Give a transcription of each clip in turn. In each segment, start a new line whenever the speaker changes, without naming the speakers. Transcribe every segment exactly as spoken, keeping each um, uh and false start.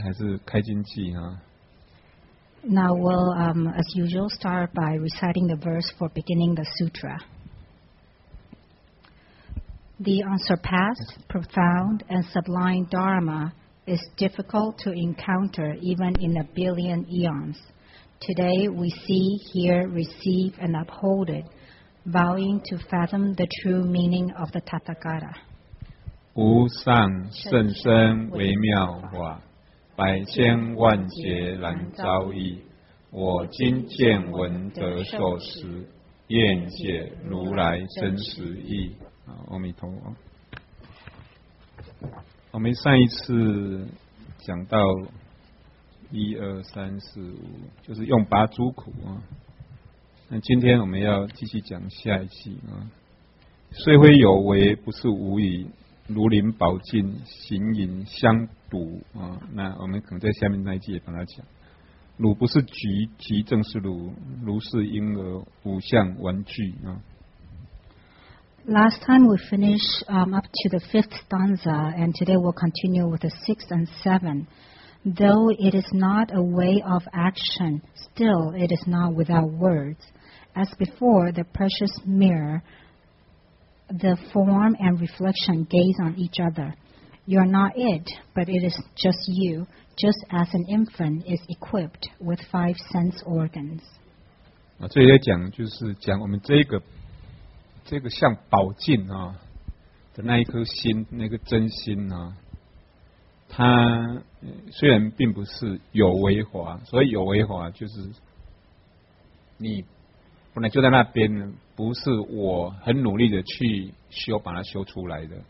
还是开经记啊。
Now we'll, um, as usual, start by reciting the verse for beginning the sutra. The unsurpassed, profound, and sublime Dharma is difficult to encounter even in a billion eons. Today we see, hear, receive, and uphold it, vowing to fathom the true meaning of the Tathagata.
无上甚深微妙法，百千万劫难遭遇。我今见闻得受持，愿解如来真实义。阿弥陀佛。我们上一次讲到一二三四五，就是用拔诸苦啊。那今天我们要继续讲下一期啊。虽非有为，不是无疑。如临宝镜，形影相睹啊。那我们可能在下面那一季也帮他讲，汝不是橘，橘正是汝，如是婴儿，五相玩具啊。
Last time we finished um, up to the fifth stanza, and today we'll continue with the sixth and seventh. Though it is not a way of action, still it is not without words. As before, the precious mirror, the form and reflection gaze on each other. You are not it, but it is just you, just as an infant is equipped with five sense organs.
啊，这里在讲就是讲我们这个这个像宝镜啊的那一颗心，那个真心啊，它虽然并不是有为法，所以有为法就是你本来就在那边，不是我很努力的去修，把它修出来的。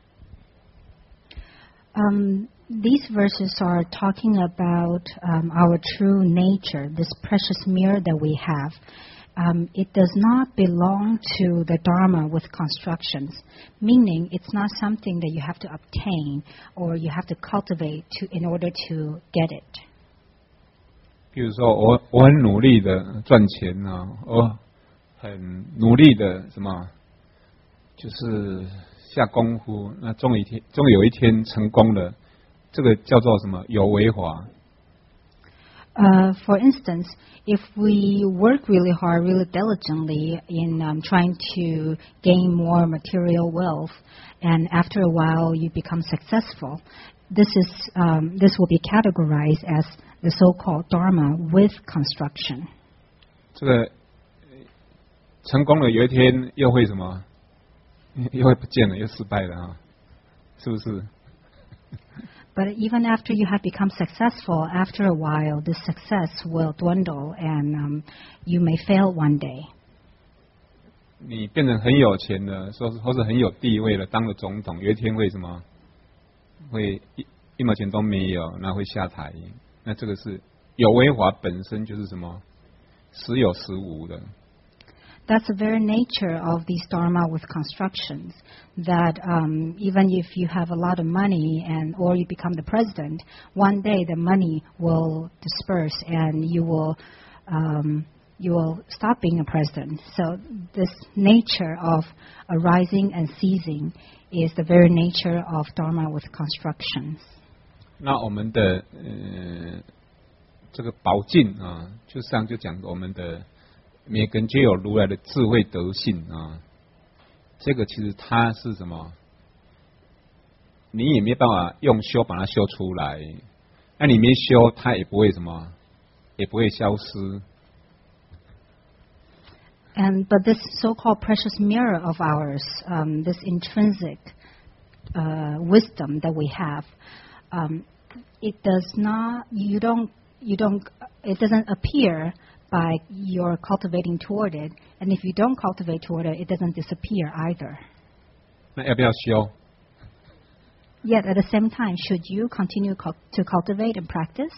Um, these verses are talking about um, our true nature, this precious mirror that we have. Um, it does not belong to the Dharma with constructions, meaning it's not something that you have to obtain or you have to cultivate to, in order to get it.
比如说我我很努力的赚钱啊，我很努力的什么，就是下功夫，那终有一天，终有一天成功了，这个叫做什么？有为法。
Uh, for instance, if we work really hard, really diligently in um, trying to gain more material wealth, and after a while you become successful, this is um, this will be categorized as the so-called Dharma with construction.
这个成功了，有一天又会什么？又会不见了，又失败了啊，是不是？
But even after you have become successful, after a while, this success will dwindle, and um, you may fail one day.
你变成很有钱了，说或是很有地位了，当了总统，有一天会什么？会一一毛钱都没有，那会下台。那这个是有为法本身就是什么？时有时无的。
That's the very nature of these dharma with constructions. That um, even if you have a lot of money and or you become the president, one day the money will disperse and you will um, you will stop being a president. So this nature of arising and ceasing is the very nature of dharma with constructions.
那我们的呃这个宝镜啊，就上就讲我们的。 每个人皆有如来的智慧德性啊，这个其实它是什么？你也没办法用修把它修出来，那你没修，它也不会什么，也不会消失。
And but this so-called precious mirror of ours, um, this intrinsic uh, wisdom that we have, um, it does not. You don't. You don't. It doesn't appear. By your cultivating toward it, and if you don't cultivate toward it, it doesn't disappear either.
那要不要修？
Yet at the same time, should you continue cu- to cultivate and practice?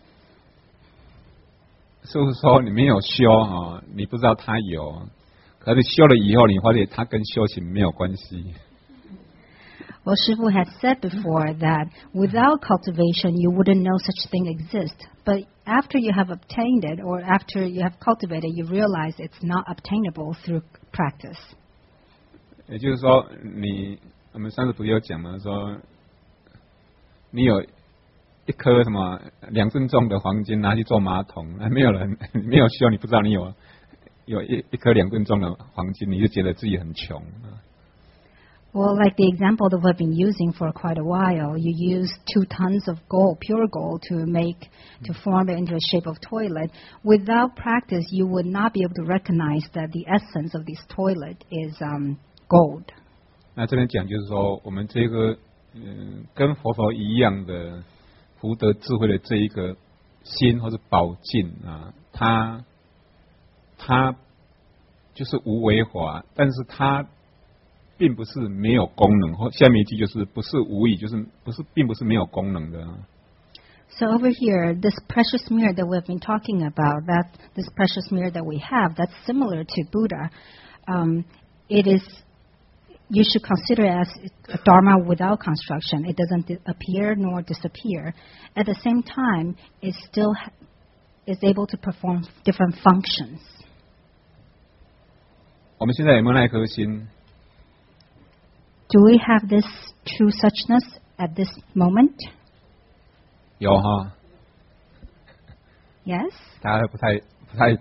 是不是说你没有修啊？你不知道它有，可是修了以后，你发现它跟修行没有关系。
Well, Shifu had said before that without cultivation, you wouldn't know such thing exists. But after you have obtained it, or after you have cultivated, you realize it's not obtainable through practice.
也就是说，你我们上次不是有讲吗？说你有一颗什么两吨重的黄金拿去做马桶，没有人没有修，你不知道你有有一一颗两吨重的黄金，你就觉得自己很穷。
Well, like the example that we've been using for quite a while, you use two tons of gold, pure gold, to make, to form it into the shape of toilet. Without practice, you would not be able to recognize that the essence of this toilet is um, gold.
那这边讲就是说，我们这个嗯、呃，跟佛陀一样的福德智慧的这一个心或是宝镜啊，它它就是无为法，但是它并不是没有功能，或下面一句就是不是无以，就是不是，并不是没有功能的。
So over here, this precious mirror that we've been talking about, that this precious mirror that we have, that's similar to Buddha. Um, it is, you should consider it as a dharma without construction. It doesn't appear nor disappear. At the same time, it still is able to perform different functions.
我们现在有没有那颗心？
Do we have this true suchness at this moment?
有哈。
Yes.
大家不太不太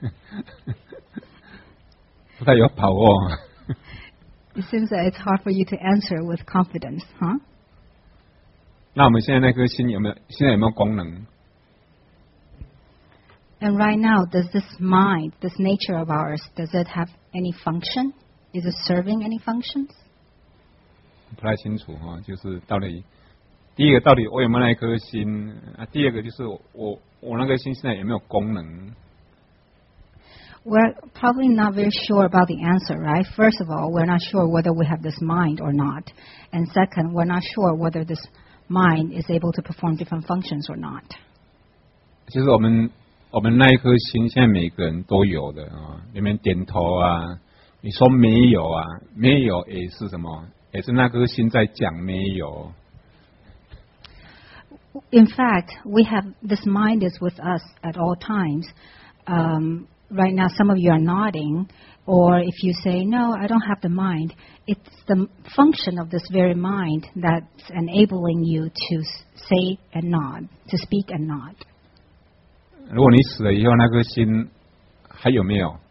不太有把握。
It seems that it's hard for you to answer with confidence, huh?
那我们现在那颗心有没有？现在有没有功能？
And right now, does this mind, this nature of ours, does it have any function? Is it serving any functions?
不太清楚哈，就是到底第一个到底我有没有那一颗心啊？第二个就是我我那颗心现在有没有功能
？We're probably not very sure about the answer, right? First of all, we're not sure whether we have this mind or not, and second, we're not sure whether this mind is able to perform different functions or not.
其实我们我们那一颗心，现在每个人都有的啊，里面点头啊，你说没有啊，没有也是什么？ 也是那颗心在讲没有。
In fact, we have this mind is with us at all times. Um, right now, some of you are nodding, or if you say, "No, I don't have the mind," it's the function of this very mind that's enabling you to say and nod, to speak and nod.
如果你死了以后，那颗心还有没有？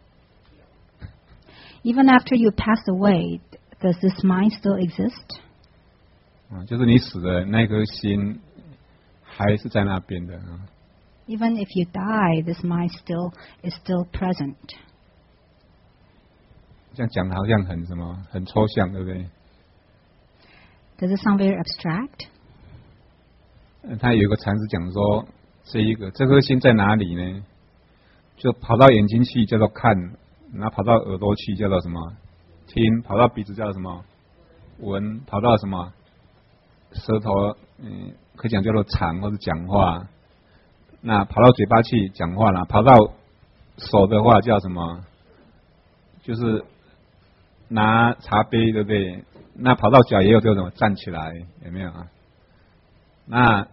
Even after you pass away. Does this mind still exist?
啊，就是你死了，那颗心还是在那边的啊。
Even if you die, this mind still is still present.
这样讲好像很什么，很抽象，对不对？
Does it sound very abstract?
他有一个禅师讲说，这一个这颗心在哪里呢？就跑到眼睛去叫做看，然后跑到耳朵去叫做什么？ 听，跑到鼻子叫什么？闻，跑到什么？舌头，嗯，可以讲叫做尝或者讲话。那跑到嘴巴去讲话了，跑到手的话叫什么？就是拿茶杯，对不对？那跑到脚也有这种站起来，有没有啊？那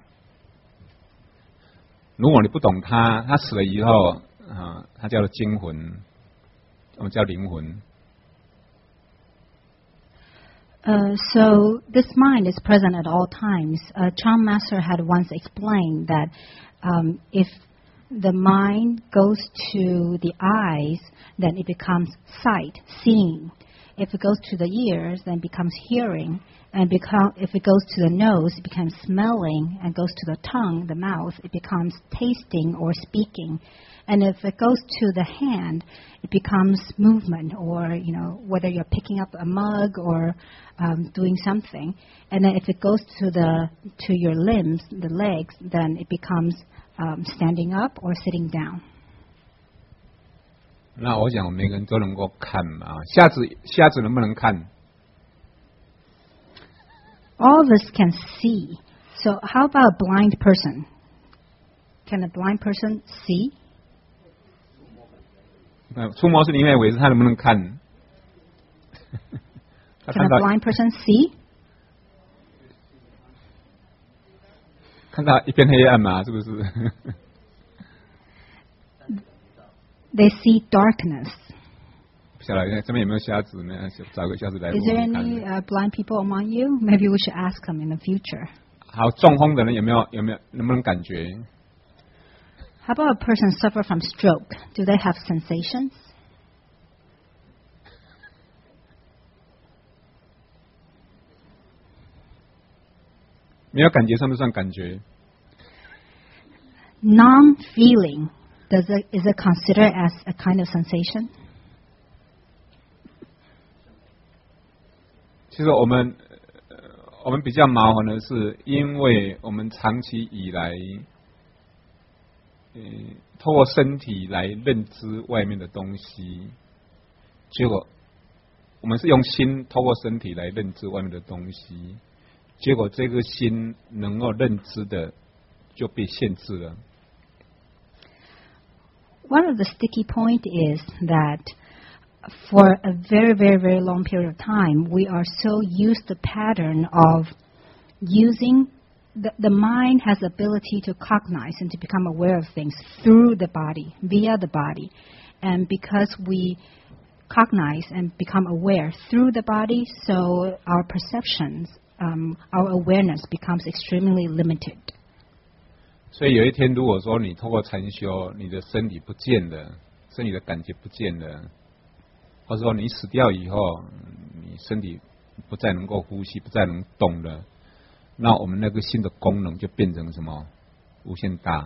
如果你不懂它，它死了以后啊，它叫做精魂，我们叫灵魂。
Uh, so this mind is present at all times. Uh, Chan Master had once explained that um, if the mind goes to the eyes, then it becomes sight, seeing. If it goes to the ears, then it becomes hearing. And become, if it goes to the nose, it becomes smelling. And goes to the tongue, the mouth, it becomes tasting or speaking. And if it goes to the hand, it becomes movement, or, you know, whether you're picking up a mug or um, doing something. And then if it goes to the to your limbs, the legs, then it becomes um, standing up or sitting down.
那我想，我们每个人都能够看嘛。瞎子瞎子能不能看？
All of us can see. So how about a blind person? Can a blind person see?
触摸是另外一回事，他能不能看？
Can a blind person see?
看到一片黑暗嘛，是不是？
They see darkness.
不晓得这边有没有瞎子呢？找个瞎子来。
Is there any uh, blind people among you? Maybe we should ask them in the future.
好，中风的人有没有有没有能不能感觉？
How about a person suffer from stroke? Do they have sensations?
没有感觉算不算感觉？
Non-feeling, does it, is it considered as a kind of sensation?
其实我们呃我们比较麻烦的是，因为我们长期以来，呃，透过身体来认知外面的东西，结果我们是用心透过身体来认知外面的东西，结果这个心能够认知的就被限制了。
One of the sticky point is that for a very, very, very long period of time, we are so used to the pattern of using the, the mind has the ability to cognize and to become aware of things through the body, via the body. And because we cognize and become aware through the body, so our perceptions, um, our awareness becomes extremely limited.
所以有一天，如果说你透过禅修，你的身体不见了，身体的感觉不见了，或者说你死掉以后，你身体不再能够呼吸，不再能动了，那我们那个心的功能就变成什么？无限大。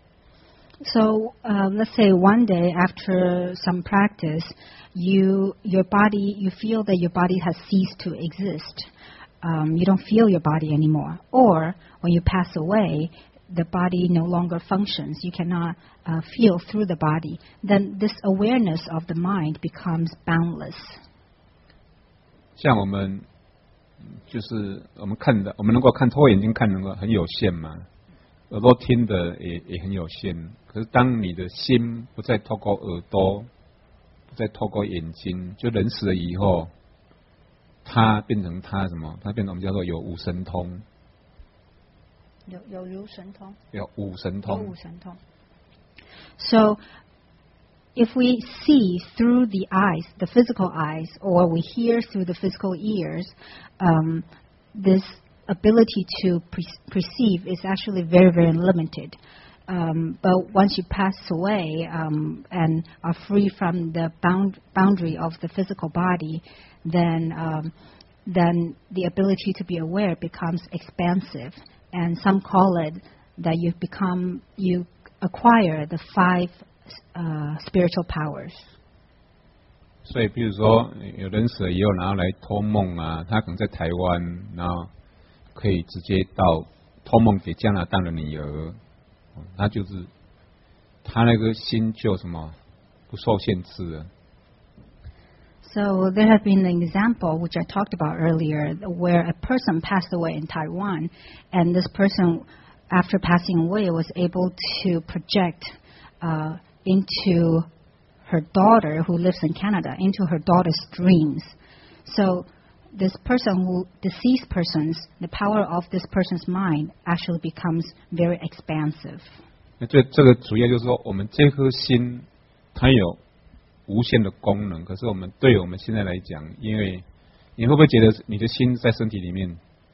So uh, let's say one day after some practice, you your body you feel that your body has ceased to exist. Um, you don't feel your body anymore. Or when you pass away, the body no longer functions. You cannot uh, feel through the body. Then this awareness of the mind becomes boundless.
像我们就是我们看的，我们能够看透过眼睛看能够很有限嘛，耳朵听的也也很有限。可是当你的心不再透过耳朵，不再透过眼睛，就人死了以后，它变成它什么？它变成我们叫做有五神通。
有有如神通。
有五神通。
有五神通。So, if we see through the eyes, the physical eyes, or we hear through the physical ears, um, this ability to pre- perceive is actually very, very limited. Um, but once you pass away um, and are free from the bound, boundary of the physical body, then um, then the ability to be aware becomes expansive. And some call it that you become, you acquire the five uh, spiritual powers.
所以，比如说有人死了以后，然后来托梦啊，他可能在台湾，然后可以直接到托梦给加拿大的女儿，他就是他那个心就什么不受限制了。
So there has been an example which I talked about earlier where a person passed away in Taiwan, and this person, after passing away, was able to project uh, into her daughter, who lives in Canada, into her daughter's dreams. So this person who, deceased persons, the power of this person's mind actually becomes very expansive.
这这个主要就是说，我们这颗心它有无限的功能，可是我们对我们现在来讲，因为你会不会觉得你的心在身体里面？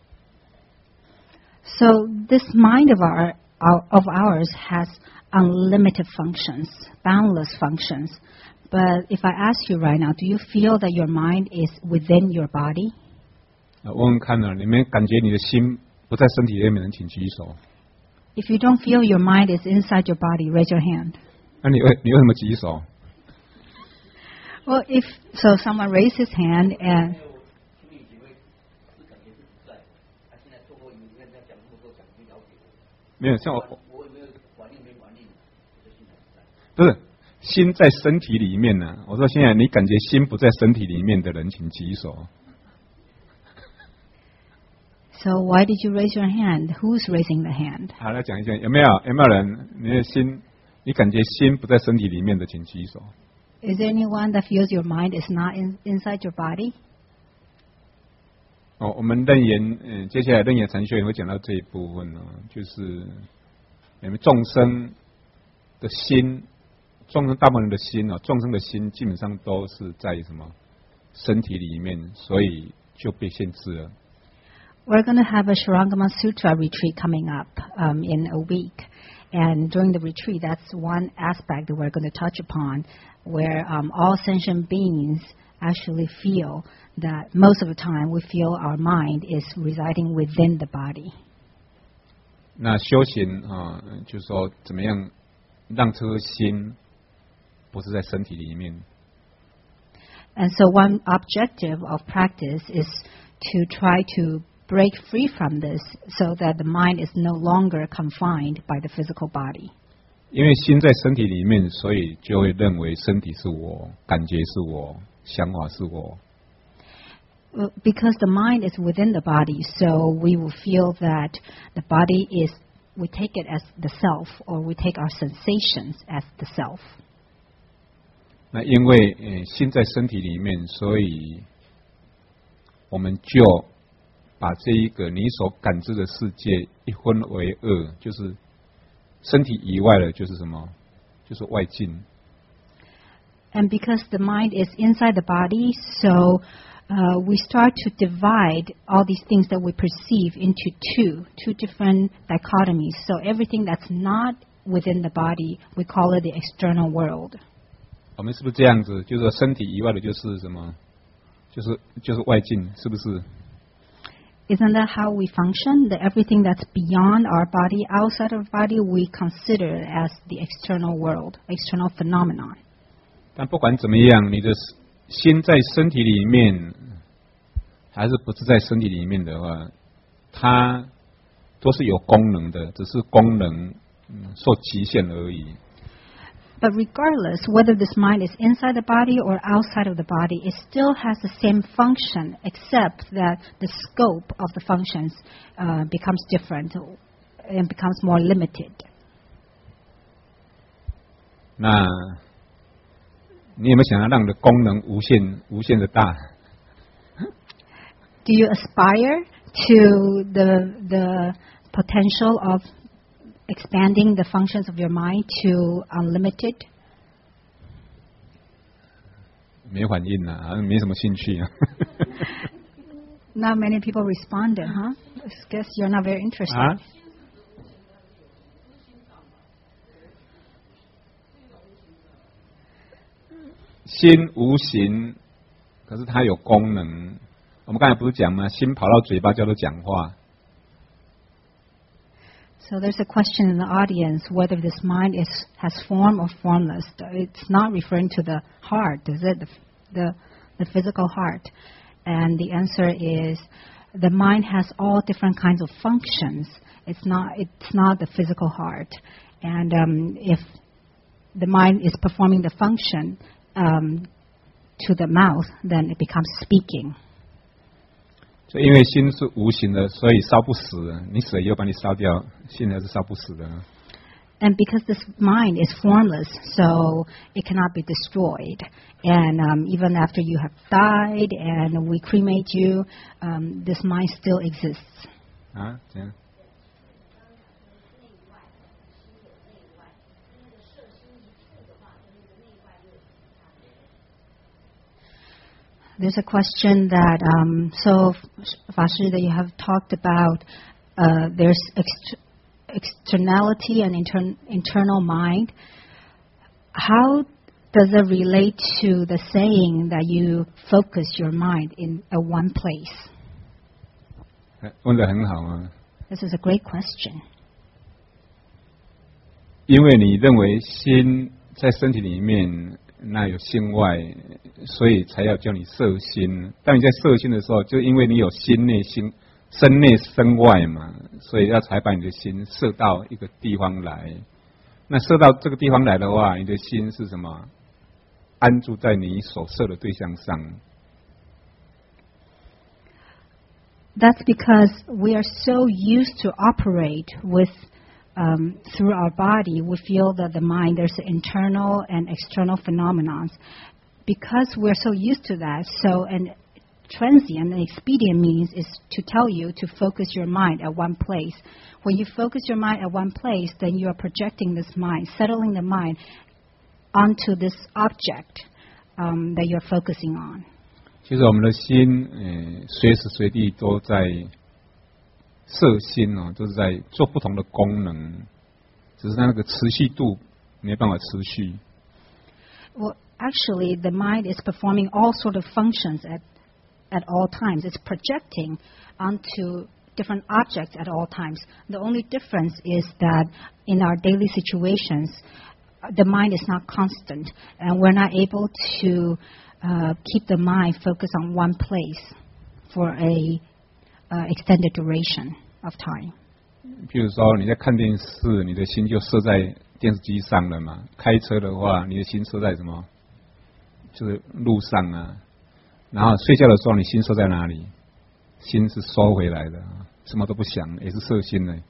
So this mind of our of ours has unlimited functions, boundless functions. But if I ask you right now, do you feel that your mind is within your body?
问问看呢，你们感觉你的心不在身体里面的人，请举手。
If you don't feel your mind is inside your body, raise your hand.
那你为你为什么举手？
Well, if so, someone raised his hand and.
没有像我，不是心在身体里面呢、啊。我说现在你感觉心不在身体里面的人，请举手。
So why did you raise your hand? Who's raising the hand?
好，来讲一下，有没有有没有人你的心，你感觉心不在身体里面的，请举手。
Is there anyone that feels your mind is not in, inside your body?
哦，我们楞严，嗯，接下来楞严禅修也会讲到这一部分呢、哦，就是我们众生的心，众生大部分人的心哦，众生的心基本上都是在什么身体里面，所以就被限制了。
We're going to have a Shurangama Sutra retreat coming up um, in a week. And during the retreat, that's one aspect that we're going to touch upon, where um, all sentient beings actually feel that most of the time we feel our mind is residing within the body.
那修行啊，就是说怎么样让这颗心不是在身体里面。
And so one objective of practice is to try to break free from this so that the mind is no longer confined by the physical body.
因为心在身体里面，所以就会认为身体是我，感觉是我，想法是我。
Because the mind is within the body, so we will feel that the body is, we take it as the self, or we take our sensations as the self.
那因为呃心在身体里面，所以我们就把这一个你所感知的世界一分为二，就是身体以外的，就是什么？就是外境。
And because the mind is inside the body, so Uh, we start to divide all these things that we perceive into two, two different dichotomies. So everything that's not within the body, we call it the external world.
我们是不是这样子？就是说身体以外的就是什么？就是就是外境，是不是？
Isn't that how we function? That everything that's beyond our body, outside of our body, we consider as the external world, external phenomenon.
但不管怎么样，你的心在身体里面，还是不是在身体里面的话，它都是有功能的，只是功能、嗯、受局限而已。
But regardless, whether this mind is inside the body or outside of the body, it still has the same function, except that the scope of the functions uh, becomes different and becomes more limited.
那你有没有想要让你的功能无限、无限的大
Do you aspire to the the potential of expanding the functions of your mind to unlimited?
没反应啊，好像没什么兴趣啊。
Not many people responded, huh? I guess you're not very interested.
啊？心无形，可是它有功能。我们刚才不是讲吗？心跑到嘴巴叫做讲话。
So there's a question in the audience whether this mind is has form or formless. It's not referring to the heart, is it? The, the, the physical heart. And the answer is the mind has all different kinds of functions. It's not, it's not the physical heart. And um, if the mind is performing the function um, to the mouth, then it becomes speaking.
所以因为心是无形的，所以烧不死。你死了以后把你烧掉，心还是烧不死的。
And because this mind is formless, so it cannot be destroyed. And um, even after you have died and we cremate you, um, this mind still exists.
啊，这样。
There's a question that, um, so, Fashi, that you have talked about, uh, there's ext- externality and inter- internal mind. How does it relate to the saying that you focus your mind in a one place?
问得很好啊。
This is a great question.
因为你认为心在身体里面。那有心外，所以才要叫你摄心。当你在摄心的时候，就因为你有心内心、身内身外嘛，所以要才把你的心摄到一个地方来。那摄到这个地方来的话，你的心是什么？安住在你所摄的对象上。
That's because we are so used to operate with Um, through our body, we feel that the mind, there's internal and external phenomena. Because we're so used to that, so an transient and expedient means is to tell you to focus your mind at one place. When you focus your mind at one place, then you are projecting this mind, settling the mind onto this object um, that you're focusing on.
其实我们的心，呃，随时随地都在摄心哦，都是在做不同的功能，只只是它那个持续度没办法持续。
Well, actually, the mind is performing all sort of functions at at all times. It's projecting onto different objects at all times. The only difference is that in our daily situations, the mind is not constant, and we're not able to uh, keep the mind focused on one place for a uh, extended duration of time.
譬如说你在看电视，你的心就设在电视机上了嘛。开车的话，你的心设在什么？就是路上啊。然后睡觉的时候，你心设在哪里？心是收回来的，什么都不想，也是摄心的。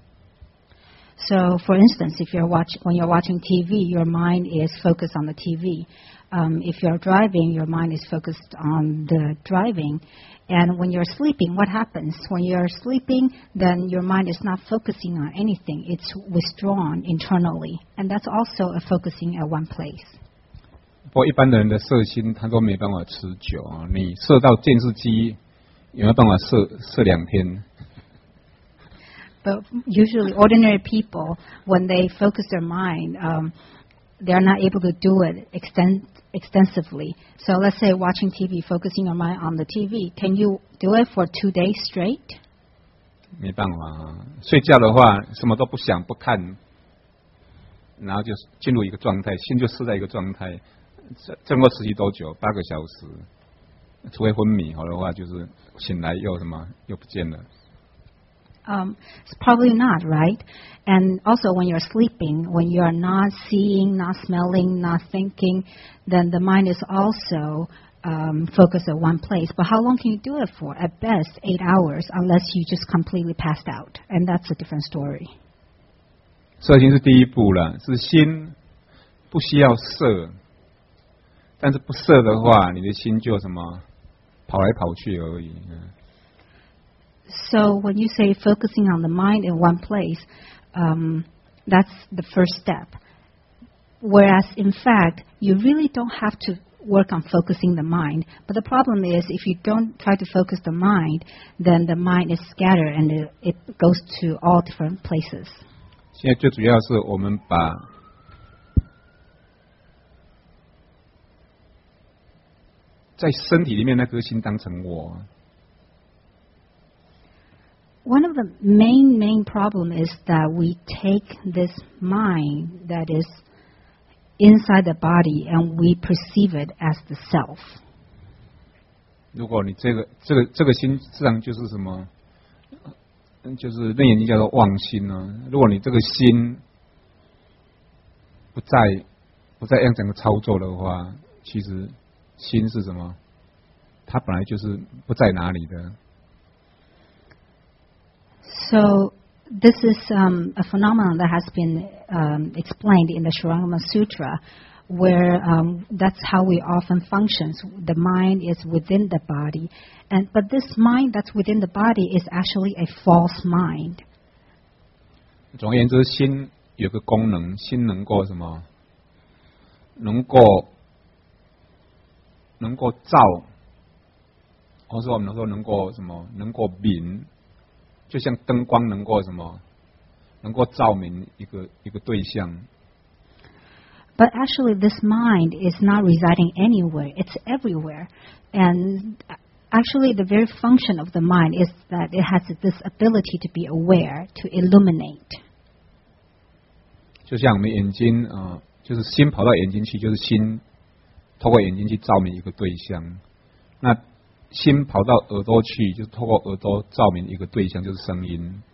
So, for instance, if you're watch, when you're watching T V, your mind is focused on the T V. Um, if you're driving, your mind is focused on the driving. And when you're sleeping, what happens? When you're sleeping, then your mind is not focusing on anything. It's withdrawn internally. And that's also a focusing at one place.
不过一般的人的摄心，他都没办法持久啊。你摄到电视机，有没有办法摄摄两天？
But usually, ordinary people, when they focus their mind, um, they're not able to do it extend, extensively. So let's say watching T V, focusing your mind on the T V. Can you do it for two days straight?
没办法啊。睡觉的话，什么都不想不看，然后就进入一个状态，心就设在一个状态。这这能够持续多久？八个小时。除非昏迷，好的话就是醒来又什么又不见了。
Um, it's probably not, right? And also when you're sleeping, when you're not seeing, not smelling, not thinking, then the mind is also um, focused at one place. But how long can you do it for? At best, eight hours, unless you just completely passed out. And that's a different story.
摄心是第一步了，是心不需要摄，但是不摄的话，你的心就什么跑来跑去而已。
So when you say focusing on the mind in one place, um, that's the first step. Whereas, in fact, you really don't have to work on focusing the mind. But the problem is, if you don't try to focus the mind, then the mind is scattered and it, it goes to all different places.
现在最主要是我们把在身体里面那颗心当成我。
One of the main, main problem is that we take this mind that is inside the body and we perceive it as the self.
如果你这个这个这个心实际上就是什么，就是那眼睛叫做妄心呢？如果你这个心不在不在用整个操作的话，其实心是什么？它本来就是不在哪里的。
So this is um, a phenomenon that has been um, explained in the Shurangama Sutra, where um, that's how we often function. The mind is within the body, and but this mind that's within the body is actually a false mind.
总而言之，心有个功能，心能够什么？能够能够照，或者说我们说能够什么？能够明。 就像灯光能够什么，能够照明一个一个对象。
But actually, this mind is not residing anywhere; it's everywhere. And actually, the very function of the mind is that it has this ability to be aware, to illuminate.
就像我们眼睛啊、呃，就是心跑到眼睛去，就是心透过眼睛去照明一个对象。那 心跑到耳朵去，就是透过耳朵照明一个对象，就是声音。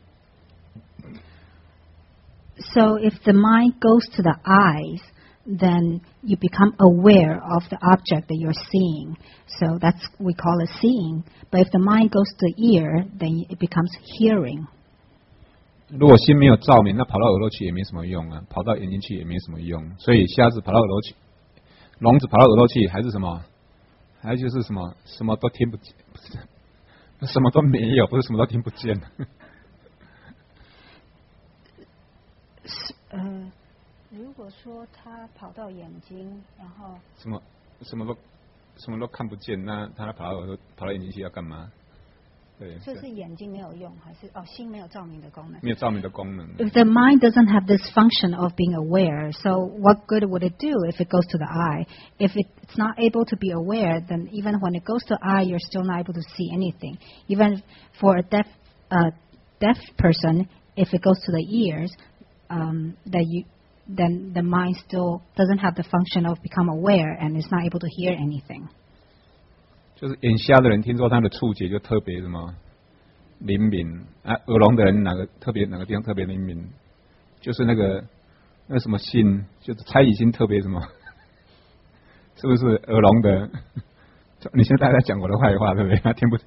So if the mind goes to the eyes, then you become aware of the object that you're seeing. So that's we call it seeing. But if the mind goes to the ear, then it becomes hearing.
如果心没有照明，那跑到耳朵去也没什么用啊，跑到眼睛去也没什么用。所以瞎子跑到耳朵去，聋子跑到耳朵去，还是什么？ 还有就是什么，什么都听不见，不是，什么都没有，不是什么都听不见。
呃，如果说他跑到眼睛，然后
什么什么都什么都看不见，那他跑到耳朵跑到眼睛去要干嘛？ 对，
所以是眼睛没有用，还是哦心没有照明的功能？
没有照明的功能。
If the mind doesn't have this function of being aware, so what good would it do if it goes to the eye? If it's not able to be aware, then even when it goes to the eye, you're still not able to see anything. Even for a deaf uh, deaf person, if it goes to the ears, um, that you then the mind still doesn't have the function of become aware and is not able to hear anything.
就是眼瞎的人，听说他的触觉就特别什么灵敏啊，耳聋的人哪个特别哪个地方特别灵敏，就是那个那什么心，就是猜疑心特别什么，是不是耳聋的？你现在在讲我的坏话，对不对？他听不懂。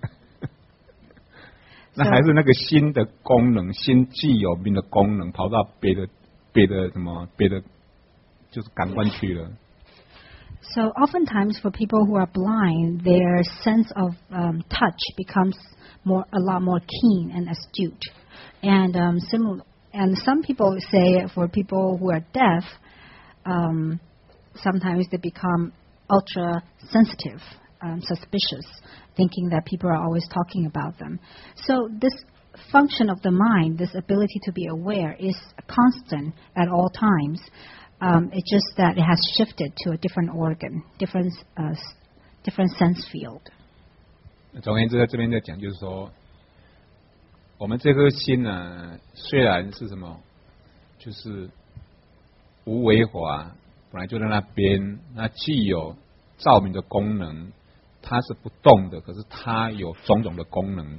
那还是那个心的功能，心既有病的功能，跑到别的别的什么别的，就是感官去了。
So oftentimes for people who are blind, their sense of um, touch becomes more a lot more keen and astute. And um, similar, and some people say for people who are deaf, um, sometimes they become ultra sensitive, um, suspicious, thinking that people are always talking about them. So this function of the mind, this ability to be aware, is constant at all times. Um, it's just that it has shifted to a different organ, different uh, different sense field.
总而言之，在这边在讲，就是说，我们这颗心呢，虽然是什么，就是无为法，本来就在那边，那既有照明的功能，它是不动的，可是它有种种的功能。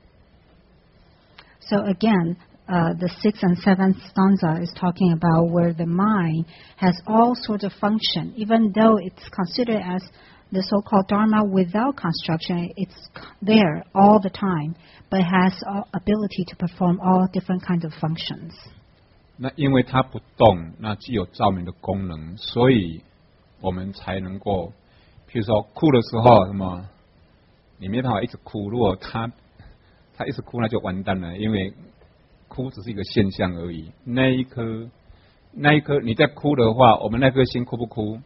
So again. Uh, the sixth and seventh stanza is talking about where the mind has all sorts of function, even though it's considered as the so-called Dharma without construction, it's there all the time, but has all ability to perform all different kinds of functions.
那因为它不动，那既有照明的功能，所以我们才能够，譬如说哭的时候，什么你没办法一直哭，如果他他一直哭，那就完蛋了，因为哭只是一个现象而已。那一颗，那一颗，你在哭的话，我们那颗心哭不哭？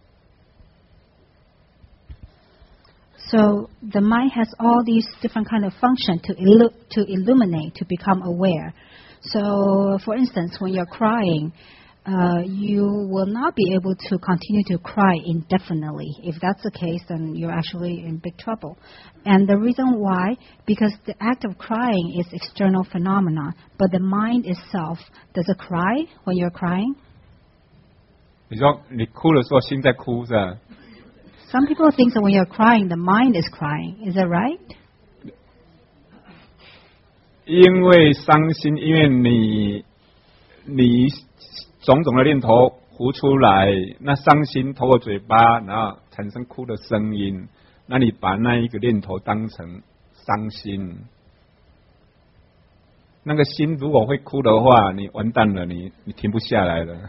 So the mind has all these different kind of function to illu- to illuminate, to become aware. So, for instance, when you're crying, uh, you will not be able to continue to cry indefinitely. If that's the case, then you're actually in big trouble. And the reason why, because the act of crying is external phenomena, but the mind itself, does it cry when you're crying?
你说你哭的时候心在哭是吧？
Some people think that when you're crying, the mind is crying. Is that right?
因为伤心，因为你你种种的念头浮出来，那伤心透过嘴巴，然后产生哭的声音，那你把那一个念头当成伤心，那个心如果会哭的话，你完蛋了，你你停不下来了。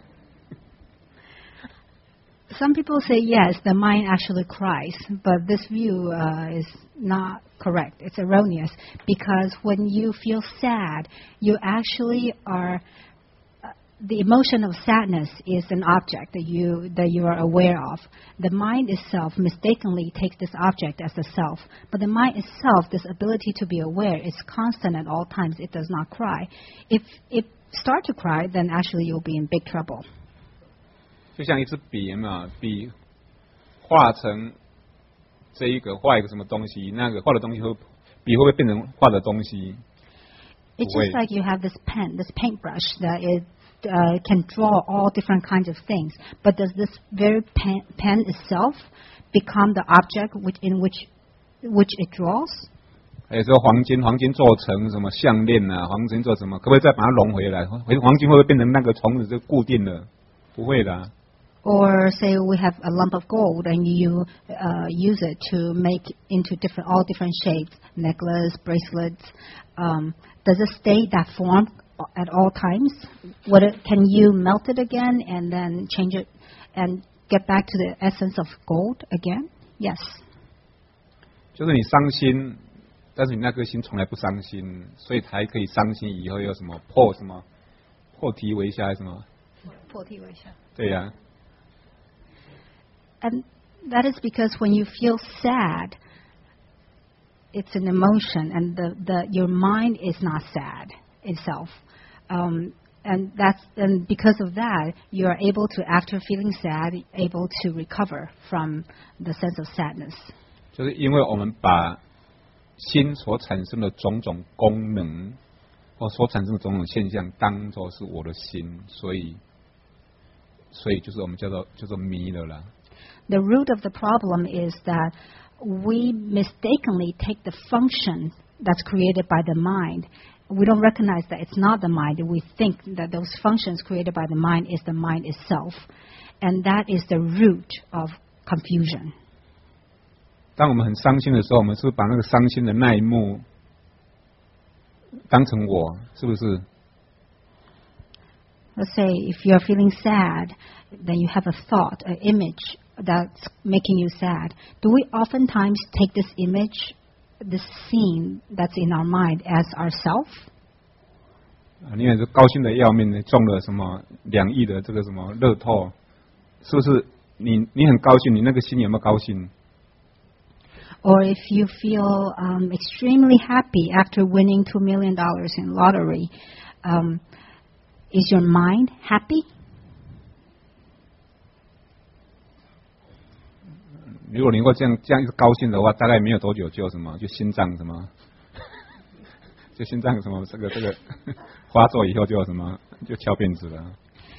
Some people say yes, the mind actually cries, but this view uh, is not correct. It's erroneous because when you feel sad, you actually are. Uh, the emotion of sadness is an object that you that you are aware of. The mind itself mistakenly takes this object as the self, but the mind itself, this ability to be aware, is constant at all times. It does not cry. If it start to cry, then actually you'll be in big trouble.
就像一支笔嘛，笔画成这一个画一个什么东西，那个画的东西会笔会不会变成画的东西？
It's just like you have this pen, this paintbrush that it uh, can draw all different kinds of things. But does this very pen, pen itself become the object which, in which which it draws?
还有说黄金，黄金做成什么项链啊？黄金做什么？可不可以再把它融回来？黄金会不会变成那个从此就固定了？不会的、啊。
Or say we have a lump of gold and you uh, use it to make into different, all different shapes, necklace, bracelets. Um, does it stay that form at all times? What it, can you melt it again and then change it and get back to the essence of gold again? Yes.
就是你伤心，但是你那颗心从来不伤心，所以才可以伤心。以后有什么破什么破涕为笑还是什么？
破涕为笑。
对呀、啊。
And that is because when you feel sad, it's an emotion, and the, the your mind is not sad itself. Um, and that's and because of that, you are able to, after feeling sad, able to recover from the sense of sadness.
就是因为我们把心所产生的种种功能，或所产生的种种现象，当作是我的心，所以，所以就是我们叫做叫做迷了啦。
The root of the problem is that we mistakenly take the function that's created by the mind. We don't recognize that it's not the mind. We think that those functions created by the mind is the mind itself. And that is the root of confusion.
当我们很伤心的时候，我们是不是把那个伤心的那一幕当成我，是不是？
Let's say if you're feeling sad, then you have a thought, an image that's making you sad. Do we oftentimes take this image, this scene that's in our mind as ourself?
啊，你也是高兴的要命的，中了什么两亿的这个什么乐透，是不是？你你很高兴，你那个心有没有高兴？
Or if you feel um, extremely happy after winning two million dollars in lottery, um, is your mind happy?
如果你能够这样这样一直高兴的话，大概没有多久就什么，就心脏什么，就心脏什么这个这个发作以后就什么就翘辫子了。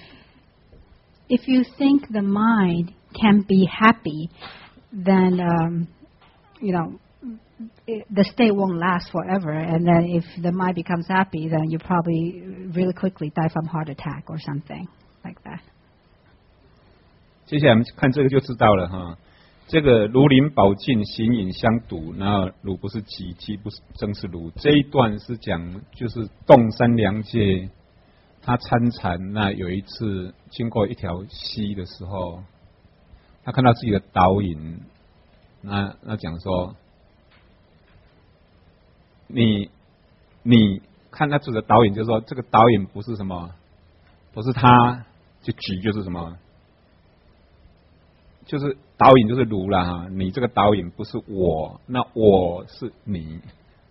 If you think the mind can be happy, then um, you know it, the state won't last forever. And then if the mind becomes happy, then you probably really quickly die from heart attack or something like that.
接下来我们看这个就知道了哈。 这个如临宝镜，形影相睹，然后汝不是己，己不是正是汝。这一段是讲，就是洞山良介他参禅，那有一次经过一条溪的时候，他看到自己的倒影，那那讲说，你你看他自己的倒影，就是说这个倒影不是什么，不是他，就己就是什么。 就是导引就是如啦哈，你这个导引不是我，那我是你。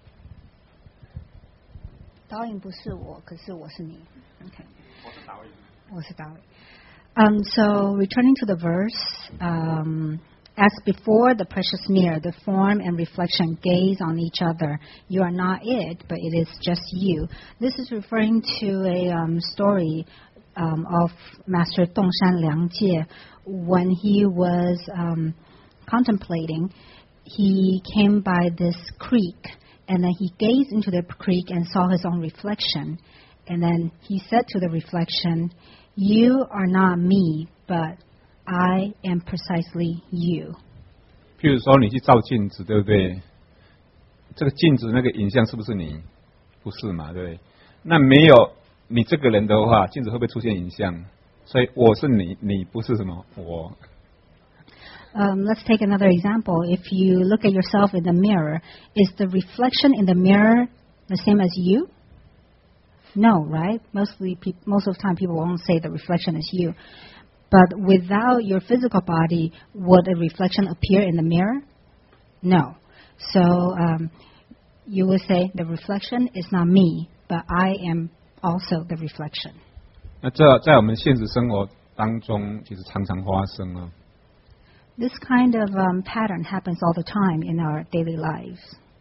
导引不是我，可是我是你。Okay. 我是导引。我是导引。Um, so returning to the verse, um, as before the precious mirror, the form and reflection gaze on each other. You are not it, but it is just you. This is referring to a um, story um, of Master Dongshan Liangjie. When he was um, contemplating, he came by this creek, and then he gazed into the creek and saw his own reflection. And then he said to the reflection, "You are not me, but I am precisely you."
譬如说，你去照镜子，对不对？这个镜子那个影像是不是你？不是嘛，对不对？那没有你这个人的话，镜子会不会出现影像？ 所以我是你，你不是什么我。
Um, let's take another example. If you look at yourself in the mirror, is the reflection in the mirror the same as you? No, right? Mostly, pe- most of the time, people won't say the reflection is you. But without your physical body, would a reflection appear in the mirror? No. So um, you would say the reflection is not me, but I am also the reflection.
那这在我们现实生活当中，其实常常发生啊。
This kind of um, pattern happens all the time in our daily lives.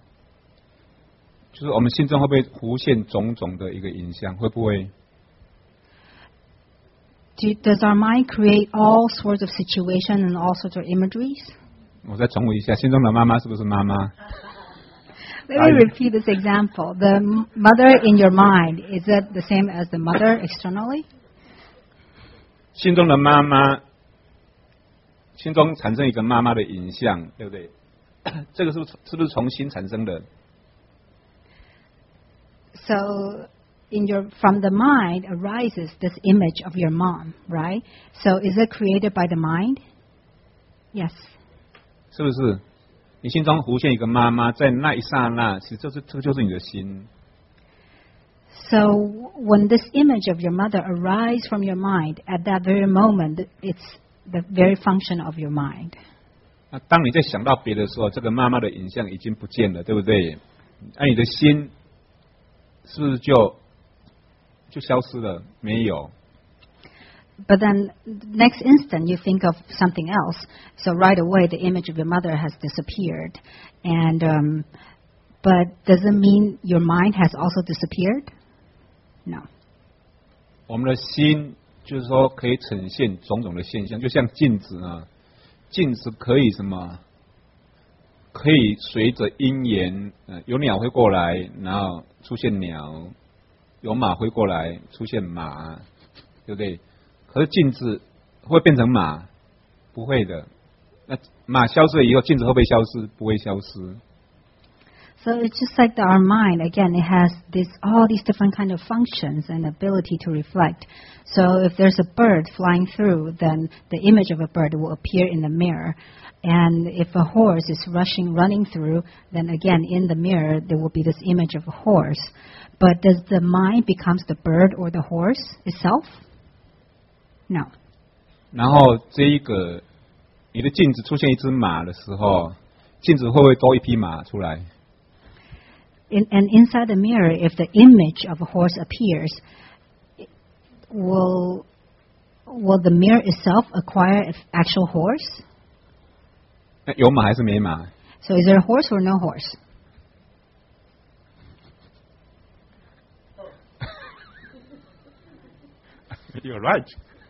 就是我们心中会不会浮现种种的一个影像？会不会？
Do, does our mind create all sorts of situations and all sorts of imageries?
我再重复一下，心中的妈妈是不是妈妈？
Let me repeat this example. The mother in your mind, is it the same as the mother externally?
心中的妈妈，心中产生一个妈妈的影像，对不对？这个是不是是不是从心产生的？
So, in your from the mind arises this image of your mom, right? So, is it created by the mind? Yes.
是不是？你心中浮现一个妈妈，在那一刹那，其实这是这就是你的心。
So, when this image of your mother arises from your mind, at that very moment, it's the very function of your mind.
那当你在想到别的时候，这个妈妈的影像已经不见了，对不对？那、啊、你的心是不是就就消失了？没有。
But then, next instant, you think of something else. So right away, the image of your mother has disappeared. And um, but does it mean your mind has also disappeared? No.
我们的心就是说可以呈现种种的现象，就像镜子啊，镜子可以什么？可以随着因缘，呃，有鸟飞过来，然后出现鸟；有马飞过来，出现马，对不对？可是镜子会变成马，不会的。那马消失了以后，镜子会不会消失？不会消失。
So it's just like the, our mind. Again, it has this all these different kind of functions and ability to reflect. So if there's a bird flying through, then the image of a bird will appear in the mirror. And if a horse is rushing, running through, then again in the mirror there will be this image of a horse. But does the mind becomes the bird or the horse itself? No.
然后这一个，你的镜子出现一只马的时候，镜子会不会多一匹马出来？
In, and inside the mirror, if the image of a horse appears, will will the mirror itself acquire an actual horse?
有马还是没马？
So is there a horse or no horse?
You're right.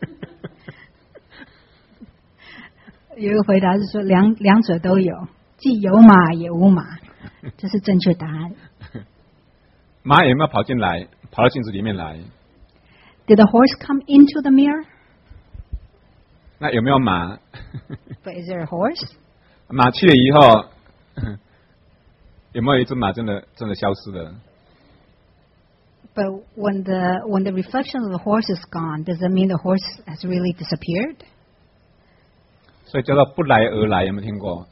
有一个回答是说两两者都有，既有马也无马，这是正确答案。
马有没有跑进来，跑到镜子里面来？
Did the horse come into the mirror?
那有没有马？
But is there a horse?
马去了以后，有没有一只马真的真的消失了？
But when the when the reflection of the horse is gone, does that mean the horse has really disappeared?
所以叫做不来而来，有没有听过？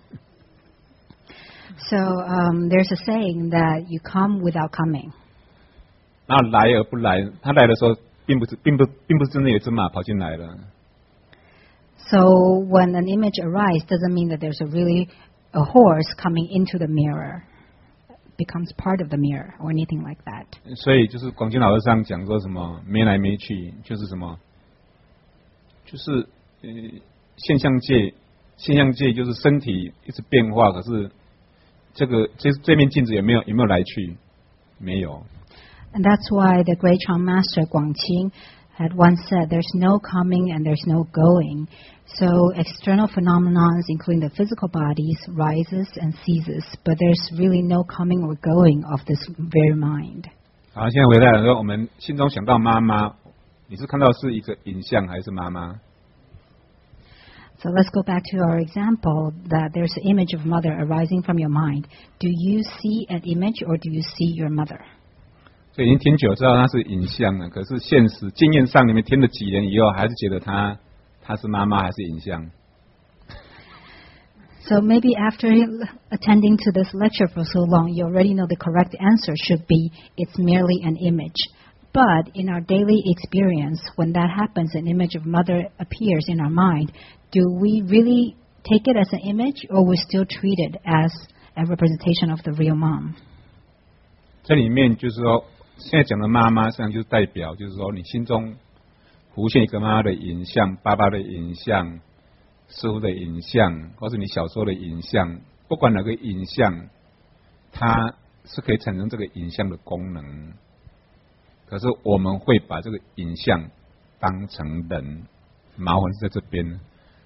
So um, there's a saying that you come without coming.
然后来而不来，他来的时候，并不是并不并不是真的有一只马跑进来了。
So when an image arises, doesn't mean that there's a really a horse coming into the mirror, becomes part of the mirror or anything like that.
所以就是广清老和尚讲说什么没来没去，就是什么，就是呃现象界，现象界就是身体一直变化，可是这个这这面镜子有没有有没有来去？没有。
And that's why the great Chan Master Guangqing had once said, there's no coming and there's no going. So external phenomena, including the physical bodies, rises and ceases, but there's really no coming or going of this very mind.
好，现在回来了，说我们心中想到妈妈，你是看到是一个影像还是妈妈？
So let's go back to our example that there's an image of mother arising from your mind. Do you see an image or do you see your mother?
所以已经听久知道它是影像了，可是现实经验上，你们听了几年以后，还是觉得它它是妈妈还是影像？
So maybe after attending to this lecture for so long, you already know the correct answer should be it's merely an image. But in our daily experience, when that happens, an image of mother appears in our mind, do we really take it as an image or we still treat it as a representation of the real mom?
这里面就是说，现在讲的妈妈，实际上就是代表，就是说你心中浮现一个妈妈的影像、爸爸的影像、师傅的影像，或是你小时候的影像，不管哪个影像，它是可以产生这个影像的功能。可是我们会把这个影像当成人，麻烦是在这边。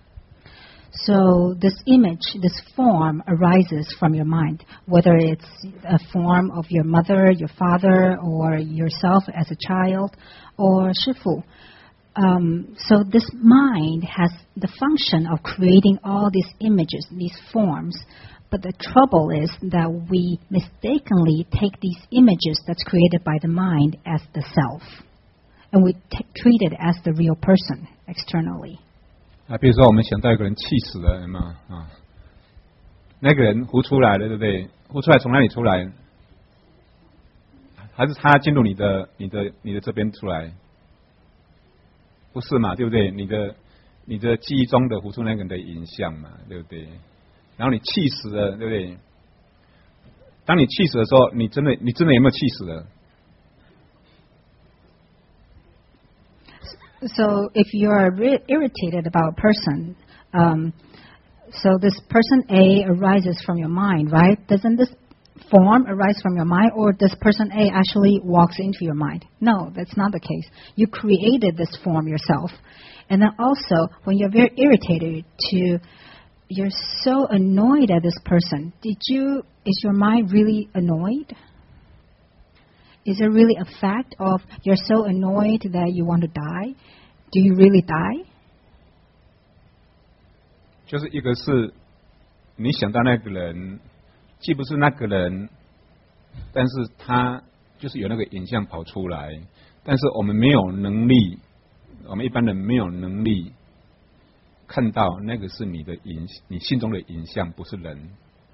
So this image, this form arises from your mind, whether it's a form of your mother, your father, or yourself as a child, or shifu. Um, so this mind has the function of creating all these images, these forms. But the trouble is that we mistakenly take these images that's created by the mind as the self. And we t- treat it as the real person externally.
啊，比如说我们想到一个人气死了，有没有啊？那个人呼出来了，对不对？呼出来从哪里出来？还是他进入你的、你的、你的这边出来？不是嘛，对不对？你的、 你的记忆中的浮出那个人的影像嘛，对不对？然后你气死了，对不对？当你气死的时候，你真的你真的有没有气死了？
So if you are re- irritated about a person, um, so this person A arises from your mind, right? Doesn't this form arise from your mind, or does person A actually walks into your mind? No, that's not the case. You created this form yourself. And then also, when you're very irritated to, you're so annoyed at this person, did you, is your mind really annoyed? Is it really a fact of you're so annoyed that you want to die? Do you really die?
就是一个是你想到那个人，既不是那个人，但是他就是有那个影像跑出来，但是我们没有能力，我们一般人没有能力看到那个是你的影，你心中的影像，不是人。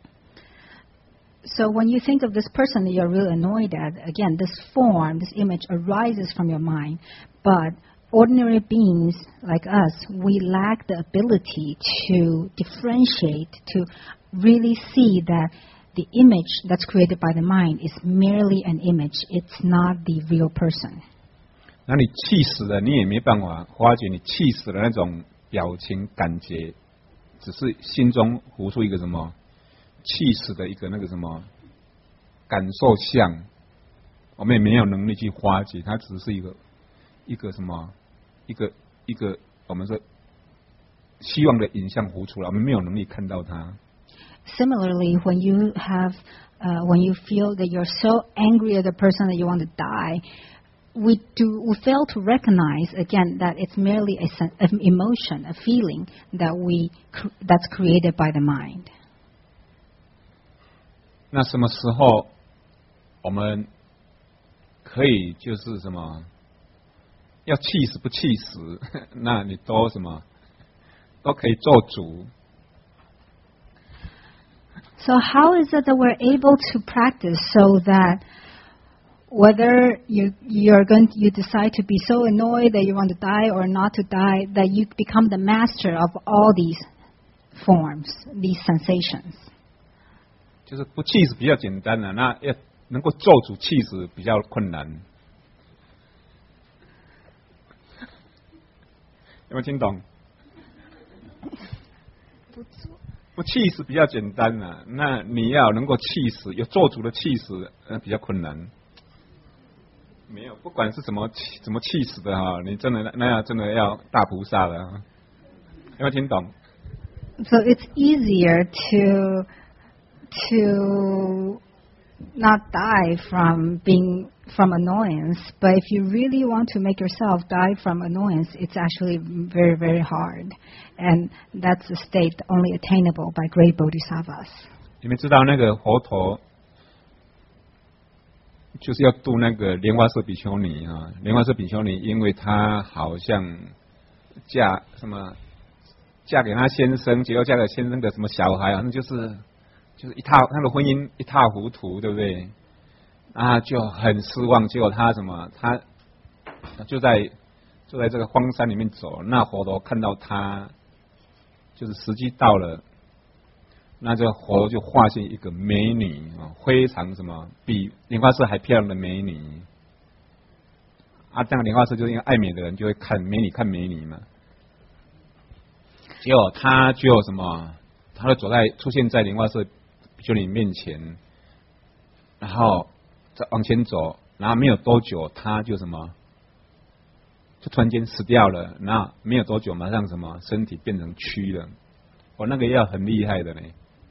So when you think of this person that you're really annoyed at, again, this form, this image arises from your mind. But ordinary beings like us, we lack the ability to differentiate, to really see that the image that's created by the mind is merely an image. It's not the real person.
那你气死了，你也没办法发觉你气死了那种表情感觉，只是心中浮出一个什么？气死的一个那个什么感受像，我们也没有能力去化解，它只是一个一个什么一个一个我们说希望的影像浮出来，我们没有能力看到它。
Similarly, when you have, uh, when you feel that you're so angry at the person that you want to die, we do we fail to recognize again that it's merely a, an emotion, a feeling that we that's created by the mind.
那什么时候我们可以就是什么要气死不气死？那你都什么都可以做主。
So how is it that we're able to practice so that whether you you're going to, you decide to be so annoyed that you want to die or not to die, that you become the master of all these forms, these sensations?
就是不气死比较简单的、啊，那要能够做主气死比较困难。有没有听懂？不气死比较简单啊，那你要能够气死，有做主的气死，呃，比较困难。没有，不管是什么气，怎么气死的哈、啊，你真的那要真的要大菩萨了、啊。有没有听懂
？So it's easier to to not die from being from annoyance, but if you really want to make yourself die from annoyance, it's actually very, very hard. And that's a state only attainable by great bodhisattvas.
你们知道那个佛陀就是要度那个莲花色比丘尼啊，莲花色比丘尼，因为她好像嫁什么嫁给他先生，结果嫁给先生的什么小孩，好像就是就是一塌，他的婚姻一塌糊涂，对不对？啊，就很失望。结果他什么？他就在就在这个荒山里面走，那佛陀看到他，就是时机到了，那这个佛陀就化现一个美女啊，非常什么，比莲花色还漂亮的美女。啊，这样莲花色就是因为爱美的人就会看美女看美女嘛。结果他就什么？他就走在出现在莲花色比丘尼面前，然后再往前走，然后没有多久他就什么，就突然间死掉了。那没有多久，马上什么身体变成蛆了。我、哦、那个要很厉害的呢。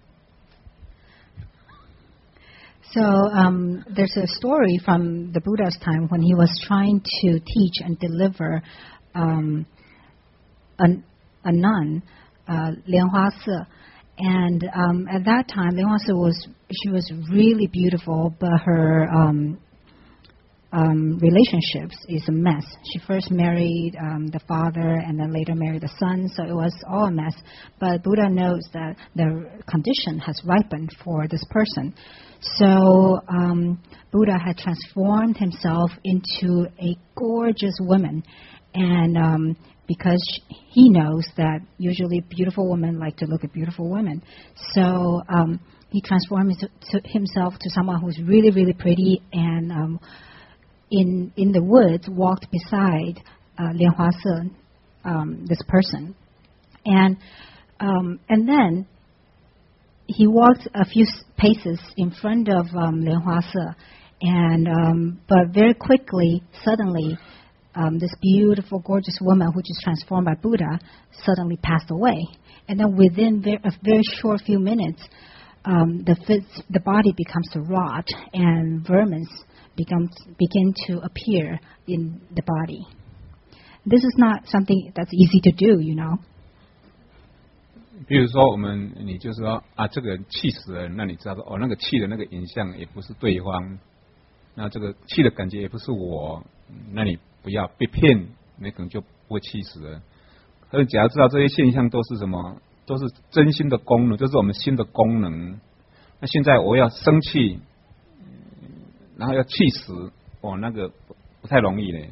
So um, there's a story from the Buddha's time when he was trying to teach and deliver um, a, a nun, uh, Lian Hua Se. And um, at that time, Lian Hua Se was she was really beautiful, but her um, um, relationships is a mess. She first married um, the father, and then later married the son, so it was all a mess. But Buddha knows that the condition has ripened for this person. So um, Buddha had transformed himself into a gorgeous woman, and um, because he knows that usually beautiful women like to look at beautiful women. So um, he transforms himself to someone who's really, really pretty, and um, in in the woods walked beside uh, Lian Huase, um, this person, and um, and then he walked a few paces in front of um, Lian Huase, and um, but very quickly, suddenly, um, this beautiful, gorgeous woman who just transformed by Buddha suddenly passed away, and then within very, a very short few minutes, um, the phys- the body becomes to rot, and vermin becomes begin to appear in the body. This is not something that's easy to do, you know.
比如说，我们你就是说啊，这个人气死人，那你知道说哦，那个气的那个影像也不是对方，那这个气的感觉也不是我，那你不要被骗，你可能就不会气死人。可是，假如知道这些现象都是什么，都是真心的功能，这是我们心的功能。那现在我要生气，然后要气死，哦，那个不太容易嘞。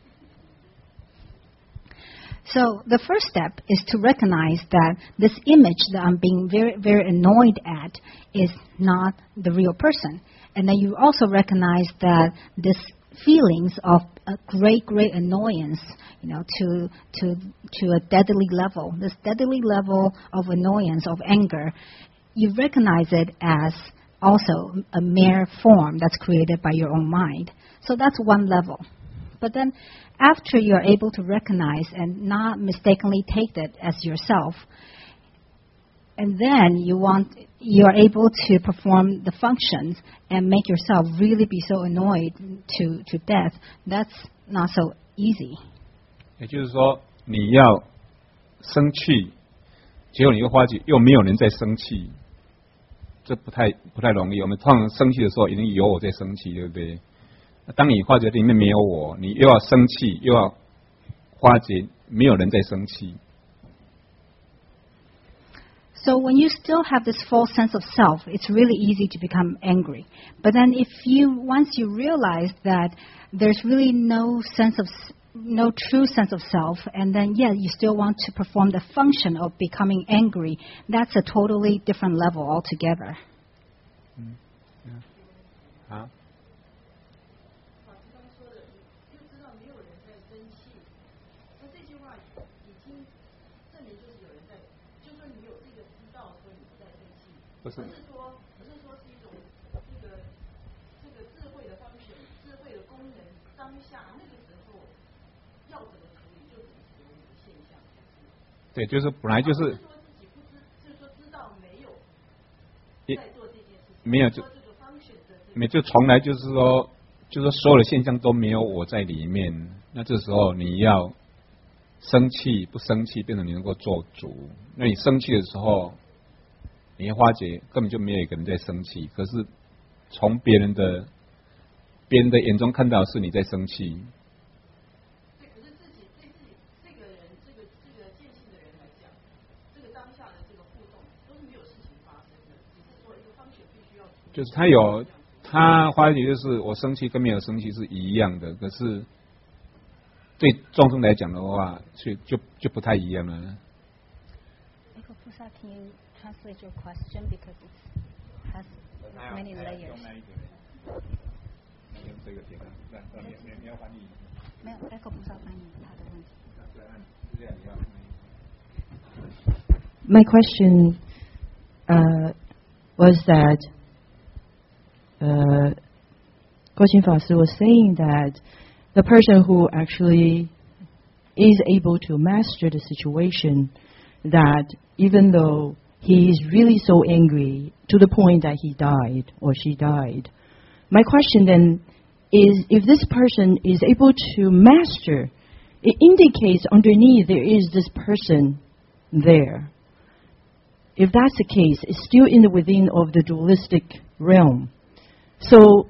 So the first step is to recognize that this image that I'm being very, very annoyed at is not the real person. And then you also recognize that this feelings of a great, great annoyance, you know, to to to a deadly level, this deadly level of annoyance, of anger, you recognize it as also a mere form that's created by your own mind. So that's one level. But then after you're able to recognize and not mistakenly take that as yourself, and then you want you're able to perform the functions and make yourself really be so annoyed to, to death, that's not so easy.
也就是说，你要生气，结果你会发觉又没有人在生气，这不太不太容易。我们通常生气的时候，已经有我在生气，对不对？当你发觉里面没有我，你又要生气，又要发觉没有人在生气。
So when you still have this false sense of self, it's really easy to become angry. But then if you, once you realize that there's really no sense of, no true sense of self, and then, yeah, you still want to perform the function of becoming angry, that's a totally different level altogether.
Mm. Yeah. Huh? What's that? 对，就是本来就是，也没有就没就从来就是说，就是说所有的现象都没有我在里面。那这时候你要生气不生气，变成你能够做主。那你生气的时候，你会发觉根本就没有一个人在生气，可是从别人的别人的眼中看到是你在生气。
对，可是自己对自己这个人，这个这个见性的人来讲，这个当下的这个互动都是没有事情发生的，只是说一个方式必须要。
就是他有他发觉，就是我生气跟没有生气是一样的，可是对众生来讲的话，就就就不太一样了。
Can you translate your question because it has many layers? 没有，Echo不知道翻译他的问题。
My question uh, was that uh, Guoqin Fashi was saying that the person who actually is able to master the situation, that even though he is really so angry to the point that he died or she died, my question then is, if this person is able to master, it indicates underneath there is this person there. If that's the case, it's still in the within of the dualistic realm. So,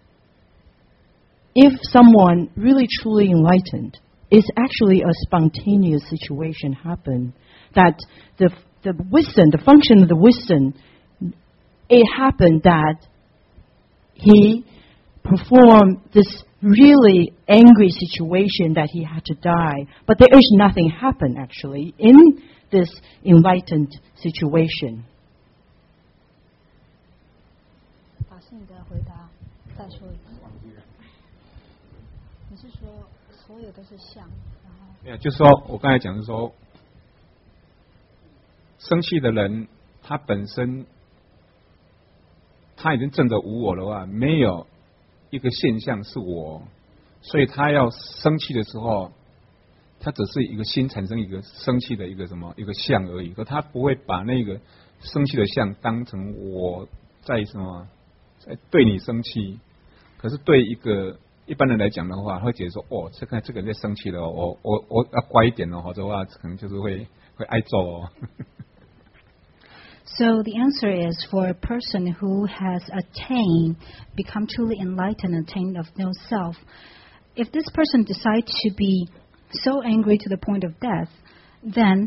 if someone really truly enlightened, it's actually a spontaneous situation happen, that the the wisdom, the function of the wisdom, it happened that he performed this really angry situation that he had to die. But there is nothing happen actually in this enlightened situation.
法师，你的回答再说一次。你是说所有都是相，然后？
对啊，就是说我刚才讲的是说，生气的人他本身他已经证得无我的话，没有一个现象是我，所以他要生气的时候，他只是一个心产生一个生气的一个什么一个相而已，可他不会把那个生气的相当成我在什么在对你生气。可是对一个一般人来讲的话，他会觉得说，哦，这个这个人在生气了，我我我要乖一点哦，或者话可能就是会会挨揍哦。
So the answer is for a person who has attained, become truly enlightened, attained of no self. If this person decides to be so angry to the point of death, then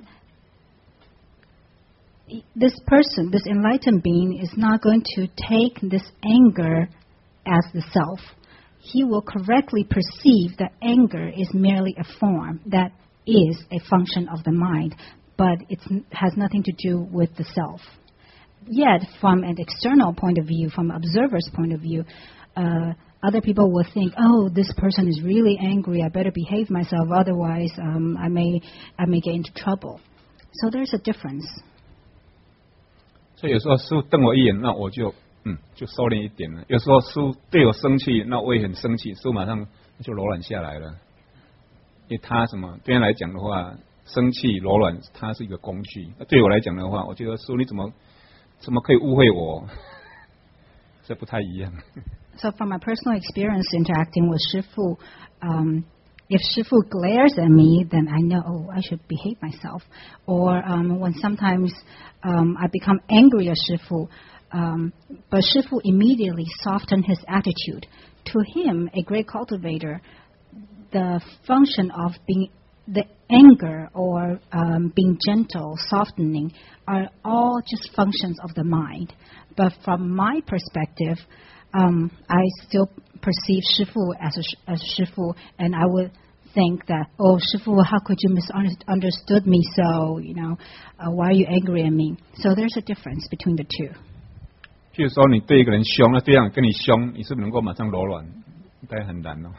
this person, this enlightened being, is not going to take this anger as the self. He will correctly perceive that anger is merely a form that is a function of the mind, but it has nothing to do with the self. Yet, from an external point of view, from an observer's point of view, uh, other people will think, oh, this person is really angry, I better behave myself, otherwise um, I may I may get into trouble. So there's a difference.
所以有时候师父瞪我一眼，那我就嗯就收敛一点了。有时候师父对我生气，那我也很生气，师父马上就柔软下来了。因为他什么对他来讲的话，生气柔软，它是一个工具。对我来讲的话，我觉得师父你怎么怎么可以误会我？这不太一样。
So from my personal experience interacting with Shifu, um, if Shifu glares at me, then I know, oh, I should behave myself. Or um, when sometimes um, I become angry at Shifu, um, but Shifu immediately softened his attitude. To him, a great cultivator, the function of being the anger or um, being gentle, softening, are all just functions of the mind. But from my perspective, um, I still perceive Shifu as a, as Shifu, and I would think that, oh, Shifu, how could you misunderstood me so? You know, uh, why are you angry at me? So there's a difference between the two.
譬如说，你对一个人凶，那对方跟你凶，你是不是能够马上柔软？大概很难哦。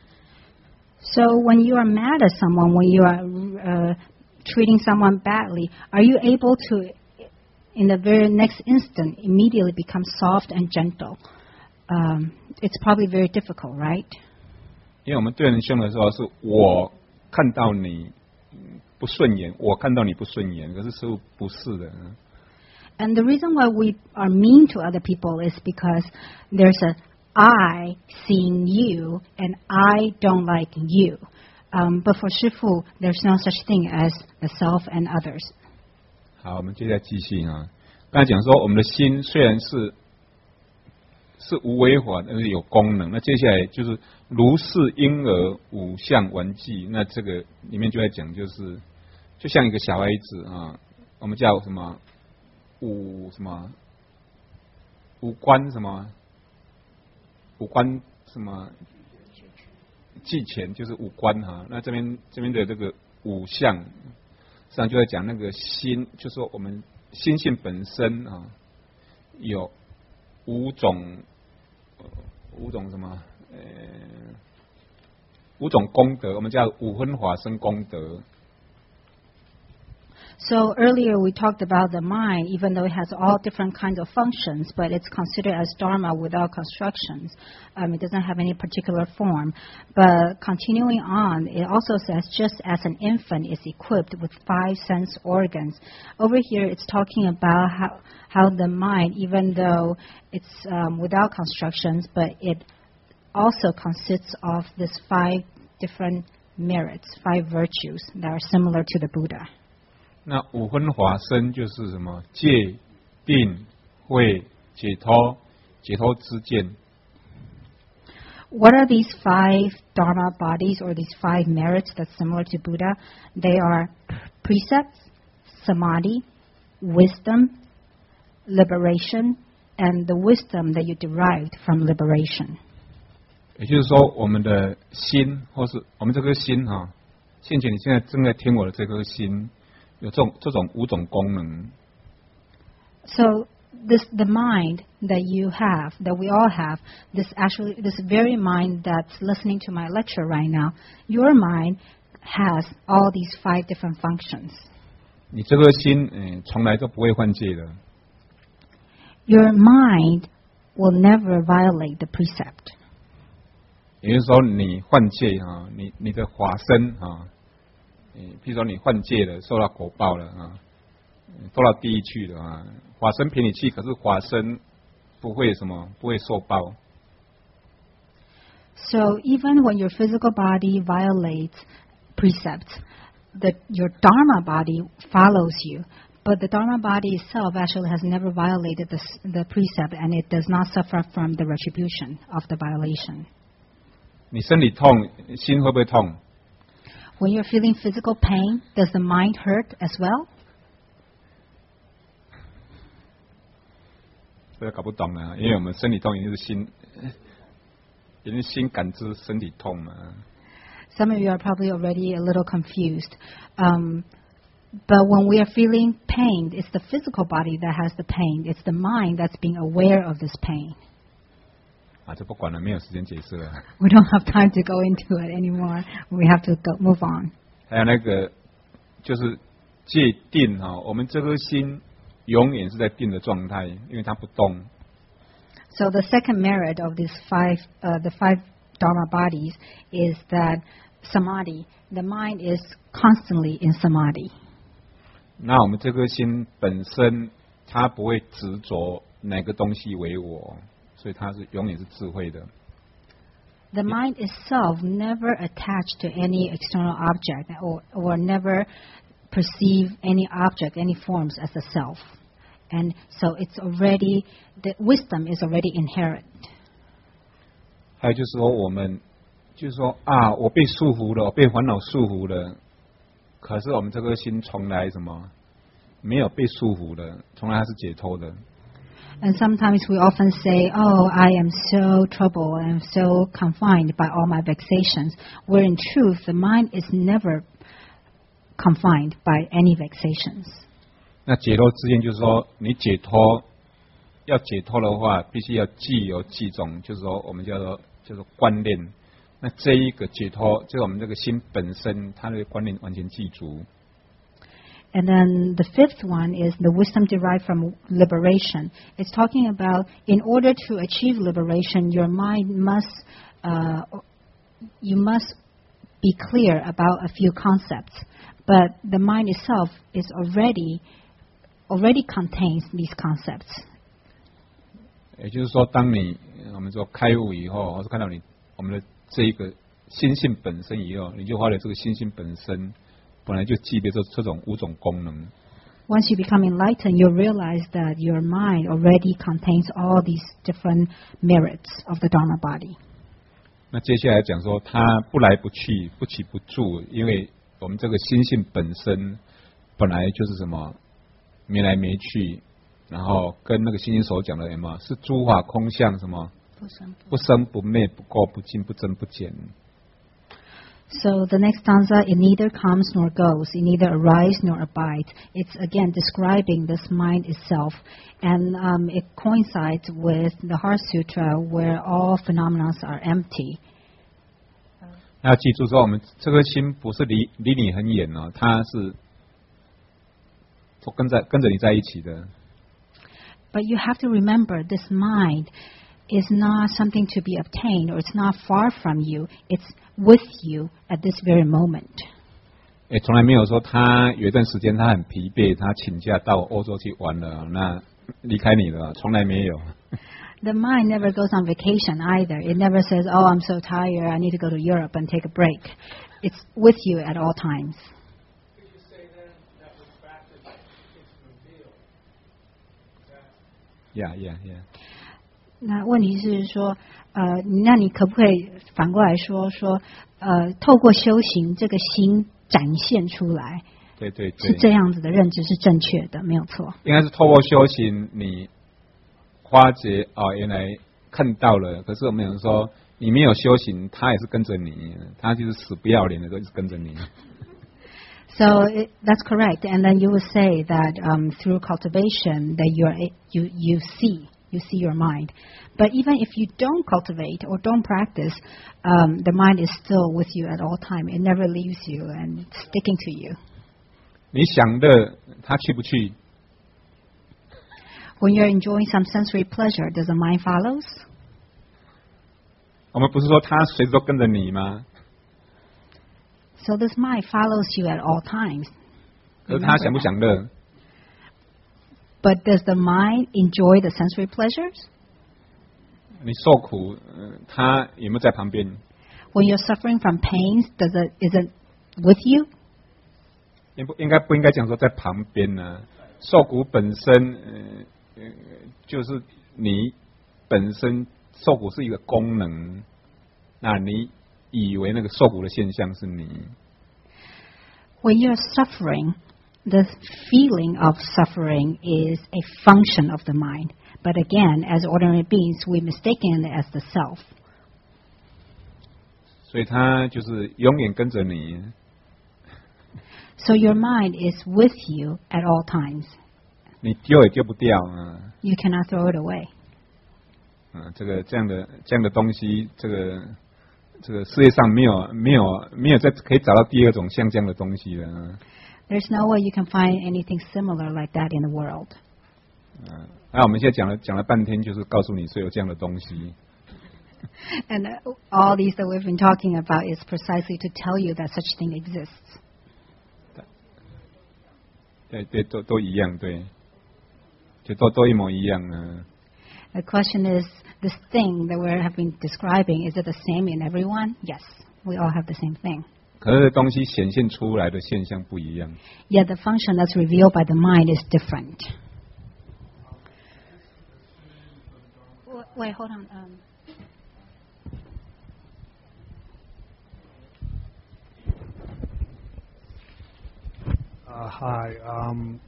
So when you are mad at someone, when you are uh, treating someone badly, are you able to, in the very next instant, immediately become soft and gentle? Um, it's probably very difficult, right?
因为我们对人凶的时候，是我看到你不顺眼，我看到你不顺眼，可是师父不是的。
And the reason why we are mean to other people is because there's a I seeing you, and I don't like you. Um, but for Shifu, there's no such thing as the self and others.
好，我们接下来继续啊。刚才讲说，我们的心虽然是是无为法，但是有功能。那接下来就是如是婴儿五相玩具，那这个里面就在讲，就是就像一个小孩子啊，我们叫什么五什么五官什么。五官什么技钱就是五官哈，那这边这边的这个五相，实际上就在讲那个心，就是说我们心性本身啊，有五种五种什么呃五种功德，我们叫五分法身功德。
So earlier we talked about the mind, even though it has all different kinds of functions, but it's considered as Dharma without constructions. Um, it doesn't have any particular form. But continuing on, it also says just as an infant is equipped with five sense organs. Over here it's talking about how, how the mind, even though it's um, without constructions, but it also consists of these five different merits, five virtues that are similar to the Buddha.
那五分法身就是什么？戒、定、慧、解脱、解脱之见。
What are these five Dharma bodies or these five merits that's similar to Buddha? They are precepts, samadhi, wisdom, liberation, and the wisdom that you derived from liberation.
也就是说，我们的心，或是我们这颗心哈、啊，现前你现在正在听我的这颗心，有这种这种五种功能。
So this the mind that you have, that we all have, this actually this very mind that's listening to my lecture right now, your mind has all these five different functions.
你这颗心，嗯，从来都不会犯戒的。
Your mind will never violate the precept.
也就是说，你犯戒啊，你你的法身啊，嗯，譬如说你犯戒了，受到果报了啊，堕到地狱去了啊，法身陪你去，可是法身不会什么，不会受报。
So even when your physical body violates precepts, the, your Dharma body follows you. But the Dharma body itself actually has never violated the, the precept, and it does not suffer from the retribution of the violation.
你身体痛，心会不会痛？
When you're feeling physical pain, does the mind hurt as well?
这个搞不懂了，因为我们身体痛一定是心，一定是心感知身体痛嘛。
Some of you are probably already a little confused. Um, but when we are feeling pain, it's the physical body that has the pain. It's the mind that's being aware of this pain.
啊，这不管了，没有时间解释了。
We don't have time to go into it anymore. We have to go, move on.
还有那个就是戒定哈，我们这颗心永远是在定的状态，因为它不动。
So the second merit of these five, uh, the five Dharma bodies, is that samadhi. The mind is constantly in samadhi.
那我们这颗心本身，它不会执着哪个东西为我。 所以它是永远是智慧的。
The mind itself never attached to any external object or, or never perceive any object, any forms as a self. And so it's already, the wisdom is already inherent.
还有就是说，我们就是说啊，我被束缚了，我被烦恼束缚了。可是我们这颗心从来什么没有被束缚的，从来它是解脱的。
And sometimes we often say, oh, I am so troubled, I am so confined by all my vexations, where in truth, the mind is never confined by any vexations.
那解脱之见就是说，你解脱要解脱的话，必须要既有几种，就是说我们叫做叫做观念。那这一个解脱，就是我们这个心本身，它的观念完全具足。
And then the fifth one is the wisdom derived from liberation. It's talking about in order to achieve liberation, your mind must, uh, you must be clear about a few concepts. But the mind itself is already, already contains these concepts.
也就是说，当你我们说开悟以后，或是看到你我们的这一个心性本身以后，你就发现这个心性本身。 本来就具备这这种五种功能。
Once you become enlightened, you realize that your mind already contains all these different merits of the Dharma body.
那接下来讲说，它不来不去，不起不住，因为我们这个心性本身本来就是什么，没来没去，然后跟那个心经所讲的什么，是诸法空相，什么不生不灭，不垢不净，不增不减。
So the next stanza, it neither comes nor goes, it neither arrives nor abides. It's again describing this mind itself, and um, it coincides with the Heart Sutra, where all phenomena are empty.
要记住说，我们这颗心不是离离你很远哦，它是跟在跟着你在一起的。
But you have to remember, this mind is not something to be obtained, or it's not far from you. It's with you at this very moment.
也从来没有说他有一段时间他很疲惫，他请假到欧洲去玩了，那离开你了，从来没有。
The mind never goes on vacation either. It never says, "Oh, I'm so tired. I need to go to Europe and take a break." It's with you at all times.
Could you say then that was practice is revealed?
Yeah, yeah, yeah.
那问题是说，呃，那你可不可以反过来说说，呃，透过修行，这个心展现出来，
对对对，
是这样子的认知是正确的，没有错。
应该是透过修行，你发觉哦，原来看到了。可是我们有说， 你没有修行，他也是跟着你，他就是死不要脸的，都是跟着你。
So it, that's correct. And then you would say that um, through cultivation that you're, you, you see, you see your mind. But even if you don't cultivate or don't practice, um, the mind is still with you at all time. It never leaves you and sticking to you.
你想的，他去不去？
When you're enjoying some sensory pleasure, does the mind follows?
我们不是说他随时都跟着你吗？
So this mind follows you at all times.
可是他享不享乐？
But does the mind enjoy the sensory pleasures?
你受苦，呃他有没有在旁边？
When you're suffering from pains, does it, is it with you?
应不应该不应该讲说在旁边呢？受苦本身，呃呃，就是你本身受苦是一个功能，那你以为那个受苦的现象是你？
When you're suffering, the feeling of suffering is a function of the mind. But again, as ordinary beings, we mistaken it as the self.
所以他就是永远跟着你。
So your mind is with you at all times.
你丢也丢不掉啊！
You cannot throw it away.
啊，这个这样的这样的东西，这个这个世界上没有没有没有再可以找到第二种像这样的东西了啊。
There's no way you can find anything similar like that in the world.
啊，那我们现在讲了讲了半天，就是告诉你说有这样的东西。
And uh, all these that we've been talking about is precisely to tell you that such thing exists.
对对，都都一样，对，就都都一模一样啊。
The question is, this thing that we have been describing, is it the same in everyone? Yes, we all have the same thing.
可是东西显现出来的现象不一样。
Yet the function that's revealed by the mind is different. Wait, hold on. Um,
Uh, hi. Um,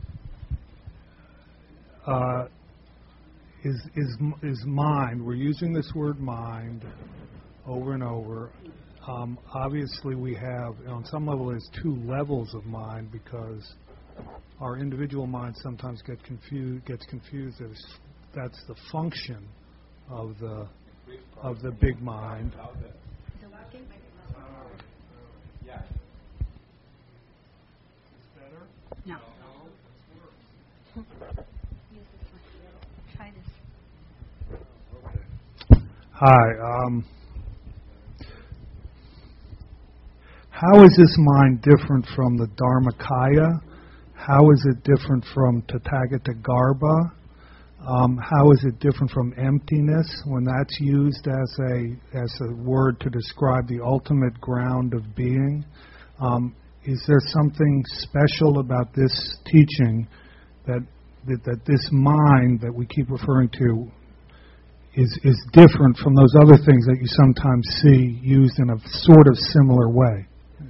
uh, is is is mind? We're using this word mind over and over. Um, obviously, we have on some level there's two levels of mind because our individual mind sometimes get confused. Gets confused as that's the function of the of the big mind.
no. Try this.
Hi. Um, how is this mind different from the Dharmakaya? How is it different from Tathagata Garbha? Um, how is it different from emptiness when that's used as a as a word to describe the ultimate ground of being? Um, is there something special about this teaching that, that that this mind that we keep referring to is is different from those other things that you sometimes see used in a sort of similar way?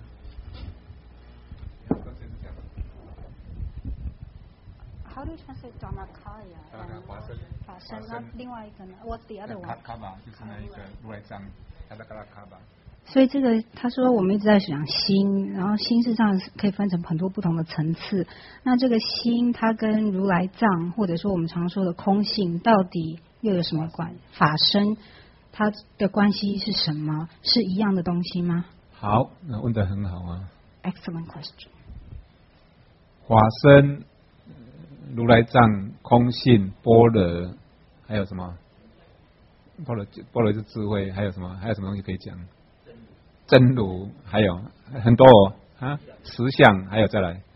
How do you translate Dharmakaya? and 法身？那另外一个呢？ What's the other one?
卡巴就是那一个如来藏，卡达卡拉卡巴。
所以这个他说我们一直在讲心，然后心事实上可以分成很多不同的层次。那这个心它跟如来藏或者说我们常说的空性到底又有什么关？法身它的关系是什么？是一样的东西吗？
好，那问得很好啊。
Excellent question.
法身、如来藏、空性、般若，还有什么？般若般若是智慧，还有什么？还有什么东西可以讲？真如，还有很多哦啊，实相，还有再来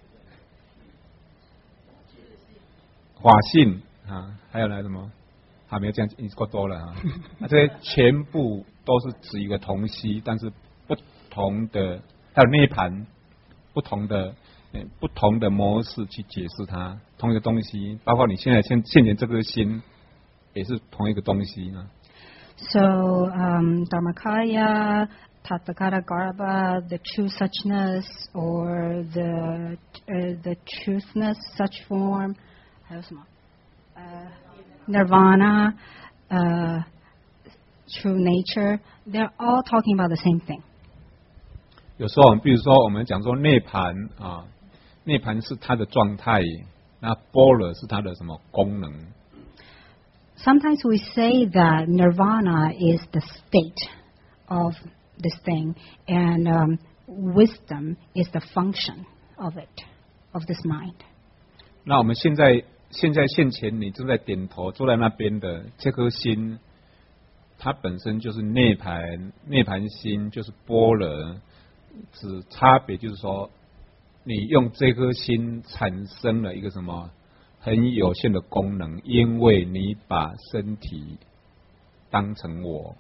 法性啊，还有来什么？还没有这样，已经够多了啊。那这些全部都是指一个同息，但是不同的，还有涅盘，不同的。不同的模式去解释它，同一个东西，包括你现在现现前这颗心，也是同一个东西啊。
So um, Dharmakaya, Tathagata Garbha, the true suchness, or the uh, the truthness, such form, 还有什么？呃、uh, Nirvana, 呃、uh, true nature, they're all talking about the same thing.
有时候我们比如说我们讲说涅槃啊，涅槃是它的状态，那般若是它的什么功能？
Sometimes we say that nirvana is the state of this thing, and um, wisdom is the function of it, of this mind.
那我们现在现在现前你正在点头坐在那边的这颗心，它本身就是涅槃，涅槃心就是般若，只差别就是说，你用这颗心产生了一个什么很有限的功能，因为你把身体当成我。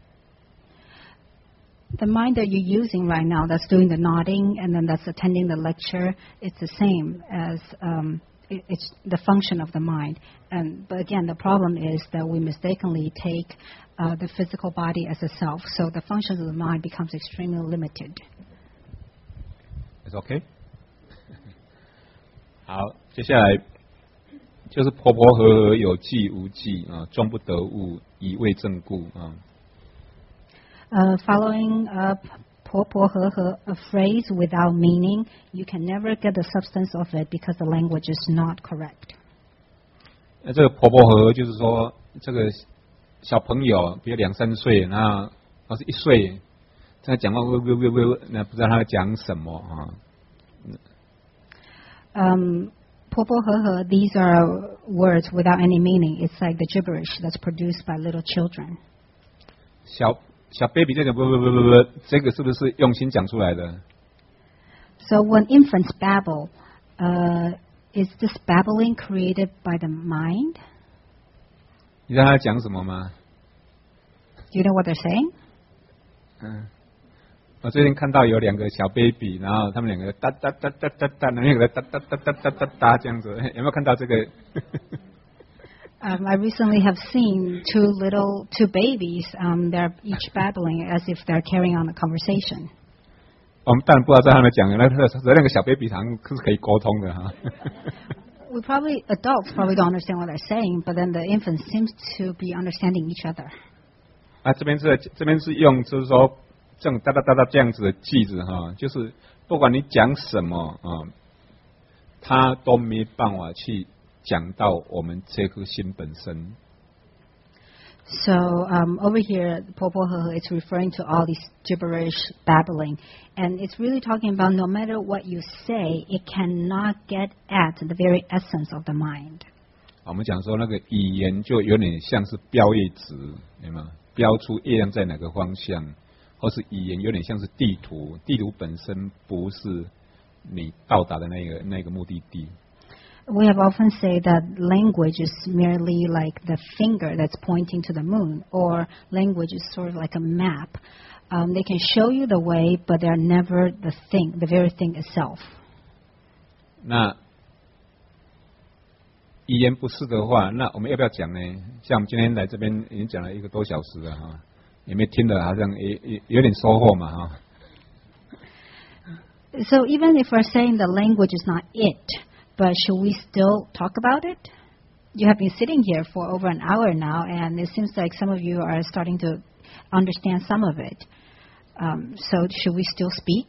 The mind that you're using right now, that's doing the nodding and then that's attending the lecture, it's the same as um, it, it's the function of the mind. And but again, the problem is that we mistakenly take uh, the physical body as a self, so the functions of the mind becomes extremely limited.
It's okay. 好，接下来就是婆婆和合有记无记啊，终不得物，以为正故啊。
Uh, following up po po he he, a phrase without meaning, you can never get the substance of it because the language is not correct.
那这个婆婆和就是说，这个小朋友，比如两三岁，那要是一岁，在讲话，喂喂喂喂，那不知道他在讲什么啊。
Um, po po he he, these are words without any meaning. It's like the gibberish that's produced by little children.
小小 baby 这个不不不不不，这个是不是用心讲出来的？
So when infants babble, uh, is this babbling created by the mind?
你知道他讲什么吗？
Do you know what they're saying?
嗯，我最近看到有两个小 baby， 然后他们两个哒哒哒哒哒哒，那个哒哒哒哒哒哒哒这样子，有没有看到这个？
Um, I recently have seen two little, two babies. Um, they're each babbling as if they're carrying on a conversation.
我们当然不知道他们讲的那个那个小 baby 好像是可以沟通的哈。
We probably adults probably don't understand what they're saying, but then the infants seems to be understanding each other.
啊，这边是这边是用就是说这种哒哒哒哒这样子的句子哈，就是不管你讲什么啊，他都没办法去讲到我们这颗心本身。
So um, over here, Popo He He, it's referring to all these gibberish babbling, and it's really talking about no matter what you say, it cannot get at the very essence of the mind.
我们讲说那个语言就有点像是标业值，有没有？标出业量在哪个方向，或是语言有点像是地图，地图本身不是你到达的那个那个目的地。
We have often said that language is merely like the finger that's pointing to the moon, or language is sort of like a map. Um, they can show you the way, but they're never the thing, the very thing itself.
那语言不是的话，那我们要不要讲呢？像我们今天来这边已经讲了一个多小时了哈，有没有听得好像也也有点收获嘛哈？
So even if we're saying the language is not it, but should we still talk about it? You have been sitting here for over an hour now, and it seems like some of you are starting to understand some of it. Um, so should we still speak?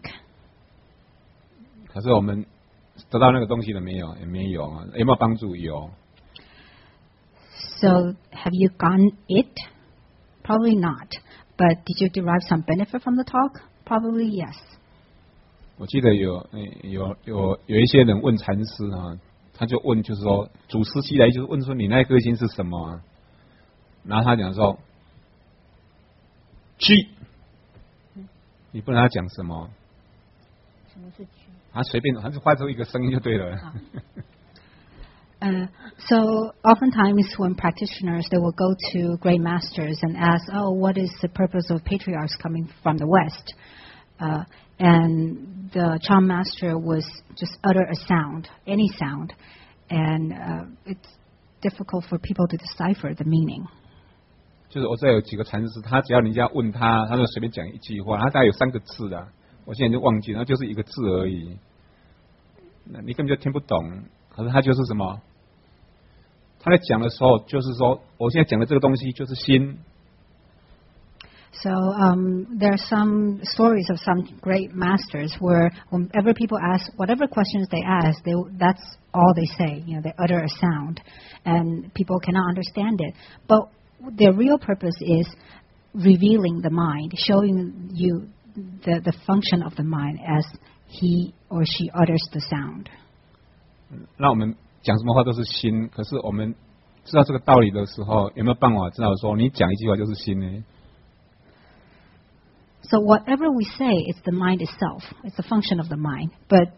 可是我们得到那个东西了没有？也没有啊，有没有帮助？有。
So have you gotten it? Probably not. But did you derive some benefit from the talk? Probably yes.
我记得有有有有一些人问禅师啊，他就问，就是说祖师西来，就是问说你那颗心是什么、啊？然后他讲说，居，你不能他讲什么？
什么是居？
他随便，他就发出一个声音就对了。
Uh, so oftentimes when practitioners, they will go to great masters and ask, oh, what is the purpose of patriarchs coming from the West? Uh, and the charm master was just utter a sound, any sound, and uh, it's difficult for people to decipher the meaning.
就是我这有几个禅师，他只要人家问他，他就随便讲一句话，他大概有三个字的，我现在就忘记了，就是一个字而已，那你根本就听不懂。可是他就是什么？他在讲的时候，就是说，我现在讲的这个东西就是心，
So um, there are some stories of some great masters where whenever people ask, whatever questions they ask, they, that's all they say. You know, they utter a sound, and people cannot understand it. But their real purpose is revealing the mind, showing you the, the function of the mind as he or she utters the sound.
那我们讲什么话都是心，可是我们知道这个道理的时候，有没有办法知道说你讲一句话就是心呢？
So whatever we say, it's the mind itself. It's a function of the mind. But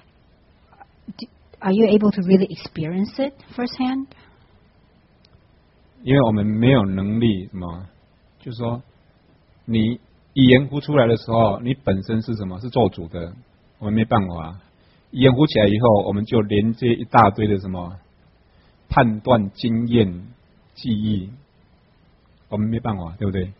are you able to really experience it firsthand?
因为我们没有能力什么，就是说你语言呼出来的时候，你本身是什么？是做主的，我们没办法。语言呼起来以后，我们就连接一大堆的什么判断、经验、记忆，我们没办法，对不对？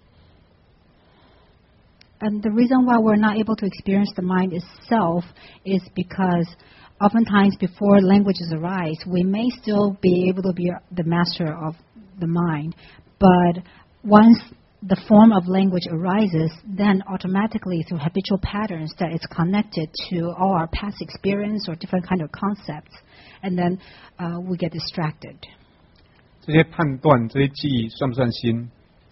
And the reason why we're not able to experience the mind itself is because oftentimes before languages arise, we may still be able to be the master of the mind. But once the form of language arises, then automatically through habitual patterns that it's connected to all our past experience or different kind of concepts. And then uh, we get distracted.
这些判断、这些记忆算不算心？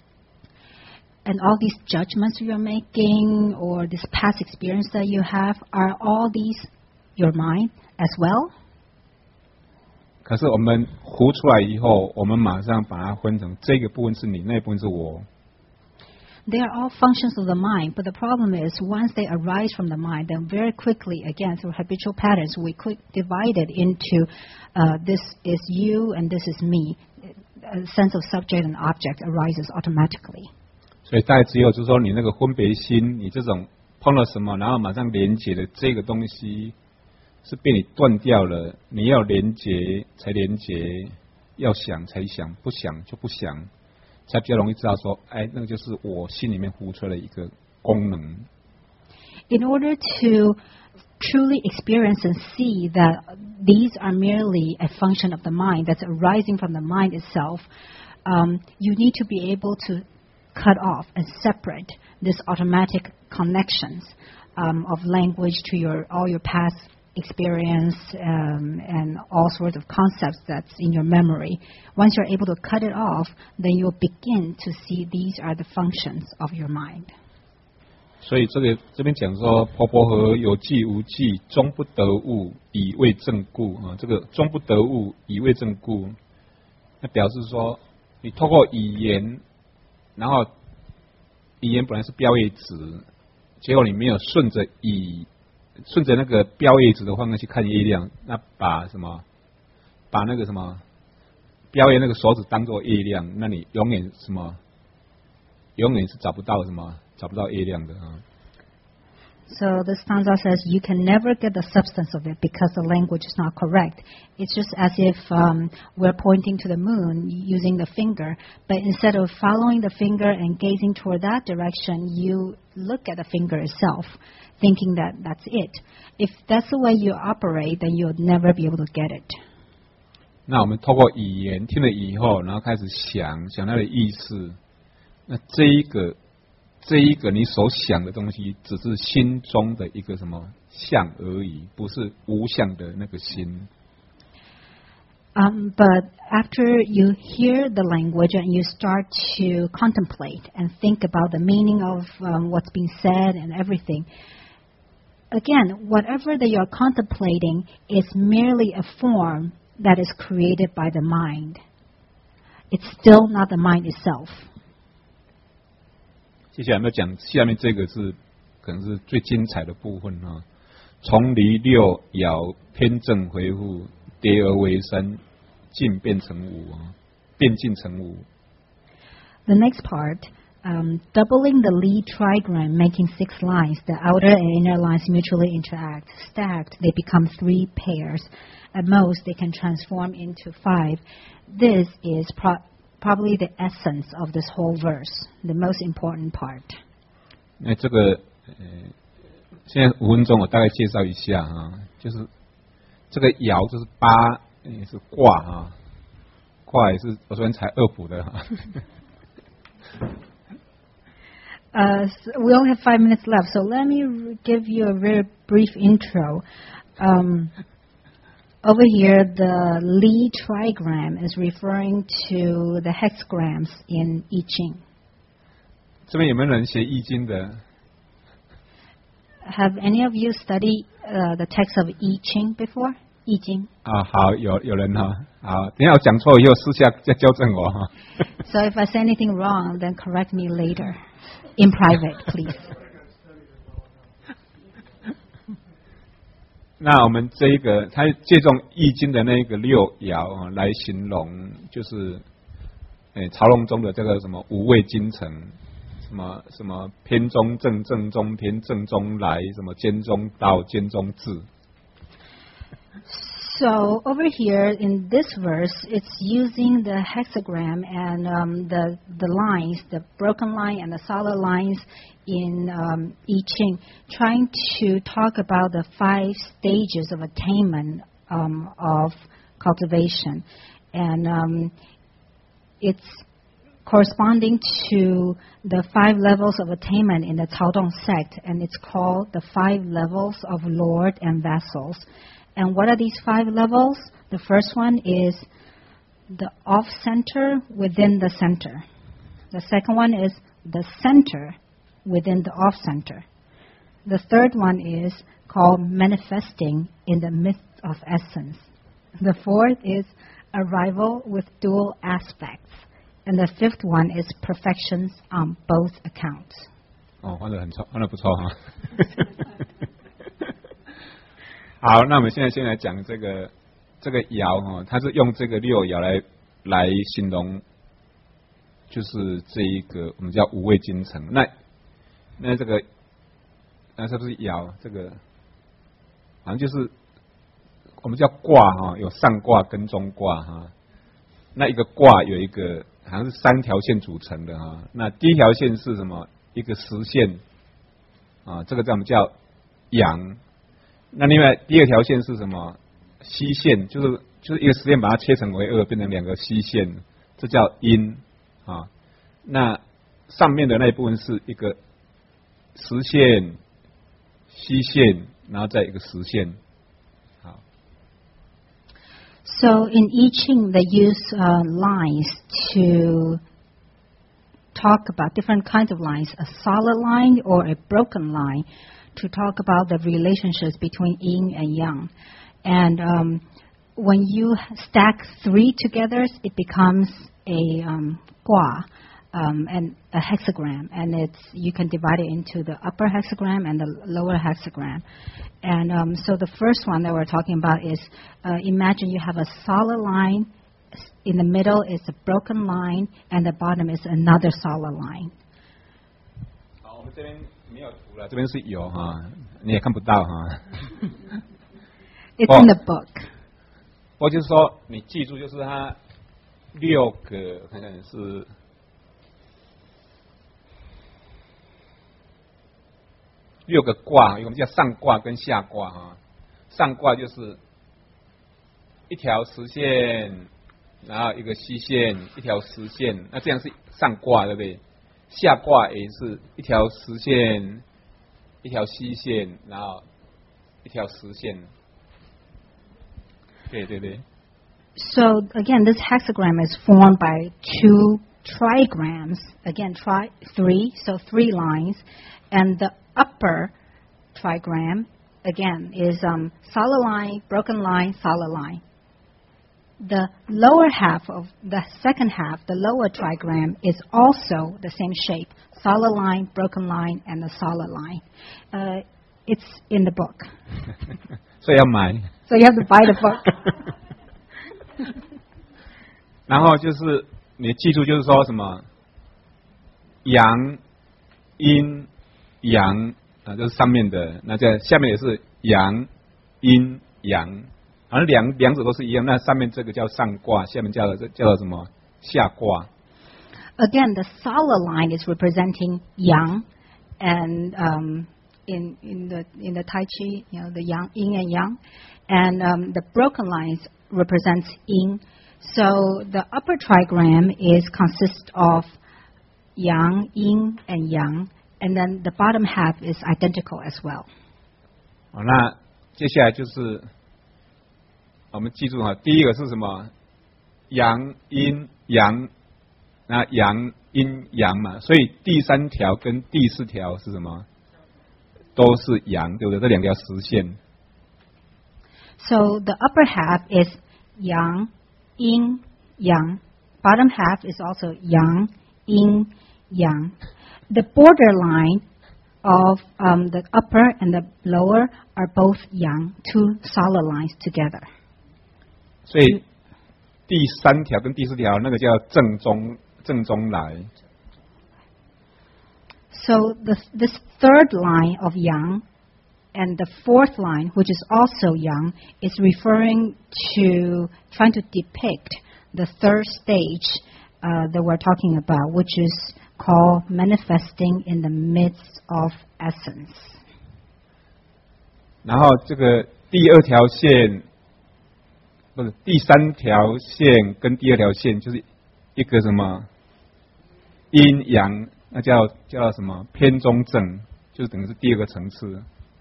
And all these judgments you're making or this past experience that you have, are all these your mind as well?
可是我们呼出来以后，我们马上把它分成这个部分是你，那部分是我。
They are all functions of the mind, but the problem is once they arise from the mind, then very quickly, again, through habitual patterns, we quick divide it into uh, this is you and this is me. A sense of subject and object arises automatically.
所以大概只有就是说你那个分别心，你这种碰了什么，然后马上连结的这个东西是被你断掉了。你要连结才连结，要想才想，不想就不想，才比较容易知道说，哎，那个就是我心里面呼出来的一个功能。
In order to truly experience and see that these are merely a function of the mind that's arising from the mind itself, um, you need to be able to cut off and separate this automatic connections um, of language to your all your past experience um, and all sorts of concepts that's in your memory. Once you're able to cut it off, then you'll begin to see these are the functions of your mind.
所以这个这边讲说，婆婆和有记无记，终不得物，以为正故啊。这个终不得物，以为正故，那表示说，你透过语言。 然后语言本来是标业值，结果你没有顺着语，顺着那个标业值的方向去看业量，那把什么，把那个什么标业那个手指当做业量，那你永远什么，永远是找不到什么，找不到业量的啊。
So the stanza says you can never get the substance of it because the language is not correct. It's just as if um, we're pointing to the moon using the finger, but instead of following the finger and gazing toward that direction, you look at the finger itself, thinking that that's it. If that's the way you operate, then you'll never be able to get it.
那我们透过语言听了以后，然后开始想想它的意思，那这一个。 这一个你所想的东西，只是心中的一个什么相而已，不是无相的那个心。
Um, but after you hear the language and you start to contemplate and think about the meaning of um, what's being said and everything, again, whatever that you're contemplating is merely a form that is created by the mind. It's still not the mind itself.
接下来我们要讲下面这个是可能是最精彩的部分啊，从离六爻偏正回复，叠而为三，尽变成五啊，变尽成五。
The next part, um, doubling the lead trigram, making six lines. The outer and inner lines mutually interact. Stacked, they become three pairs. At most, they can transform into five. This is pro- probably the essence of this whole verse, the most important part.
那这个呃，现在五分钟我大概介绍一下啊，就是这个爻就是八，也是卦啊，卦也是我昨天才恶补的哈。
Uh, so we only have five minutes left, so let me r- give you a very brief intro. Um, over here, the Li trigram is referring to the hexagrams in I Ching.
这边有没有人学易经的？
Have any of you studied uh, the text of I Ching before? I Ching.
啊，好，有有人哈，好，等一下我讲错以后私下再纠正我哈。
So if I say anything wrong, then correct me later. In private, please.
那我们这一个，他借重易经的那个六爻啊，来形容，就是，诶，曹龙中的这个什么五味京城，什么什么偏中正正中偏正中来，什么兼中道兼中至。
So over here in this verse, it's using the hexagram and um, the the lines, the broken line and the solid lines in um, I Ching, trying to talk about the five stages of attainment um, of cultivation, and um, it's corresponding to the five levels of attainment in the Caodong sect, and it's called the five levels of Lord and vassals. And what are these five levels? The first one is the off-center within the center. The second one is the center within the off-center. The third one is called manifesting in the midst of essence. The fourth is arrival with dual aspects. And the fifth one is perfections on both accounts.
哦，换得很错，换得不错哈。好，那我们现在先来讲这个这个爻哈，它是用这个六爻来来形容，就是这一个我们叫五味京城。那那这个那是不是爻？这个好像就是我们叫卦哈，有上卦跟中卦哈。那一个卦有一个好像是三条线组成的哈。那第一条线是什么？一个实线啊，这个叫我们叫阳。 那另外第二条线是什么？西线，就是就是一个实线把它切成为二，变成两个西线，这叫阴啊。那上面的那一部分是一个实线、西线，然后再一个实线。好。
So in I Ching, they use uh, lines to talk about different kinds of lines, a solid line or a broken line, to talk about the relationships between yin and yang. And um, when you stack three together, it becomes a um, gua, um, and a hexagram. And it's you can divide it into the upper hexagram and the lower hexagram. And um, so the first one that we're talking about is, uh, imagine you have a solid line, in the middle is a broken line, and the bottom is another solid line.
好，我们这边没有图了，这边是有哈，你也看不到哈。
It's in the book.
我就是说，你记住，就是它六个，我看看是六个卦，我们叫上卦跟下卦哈。上卦就是一条实线，然后一个西线，一条实线，那这样是上卦，对不对？下卦也是一条实线，一条西线，然后一条实线。对对对。
So again, this hexagram is formed by two trigrams. Again, tri three, so three lines, and the upper trigram again is um, solid line, broken line, solid line. The lower half of the second half, the lower trigram, is also the same shape: solid line, broken line, and a solid line. Uh, it's in the book.
所以要买。
So you have to buy the book.
然后就是你记住，就是说什么阳、阴、阳啊，这是上面的，那在下面也是阳、阴、阳，好像两两者都是一样。那上面这个叫上卦，下面叫的叫做什么下卦。
Again, the solid line is representing yang, and um, in in the in the Tai Chi, you know, the yang, yin and yang, and um, the broken lines represents yin. So the upper trigram is consists of yang, yin, and yang, and then the bottom half is identical as well.
好，那接下来就是我们记住哈，第一个是什么？阳阴阳，那阳阴阳嘛，所以第三条跟第四条是什么？都是阳，对不对？这两条实线。
So the upper half is yang, yin, yang. Bottom half is also yang, yin, yang. The borderline of um, the upper and the lower are both yang, two solid lines together.
所以第三条跟第四条那个叫正中正中来。
So this, this third line of yang and the fourth line, which is also yang, is referring to trying to depict the third stage uh, that we're talking about, which is called manifesting in the midst of essence.
然后这个第二条线不是第三条线跟第二条线就是一个什么阴阳，那叫叫什么偏中正，就是等于是第二个层次。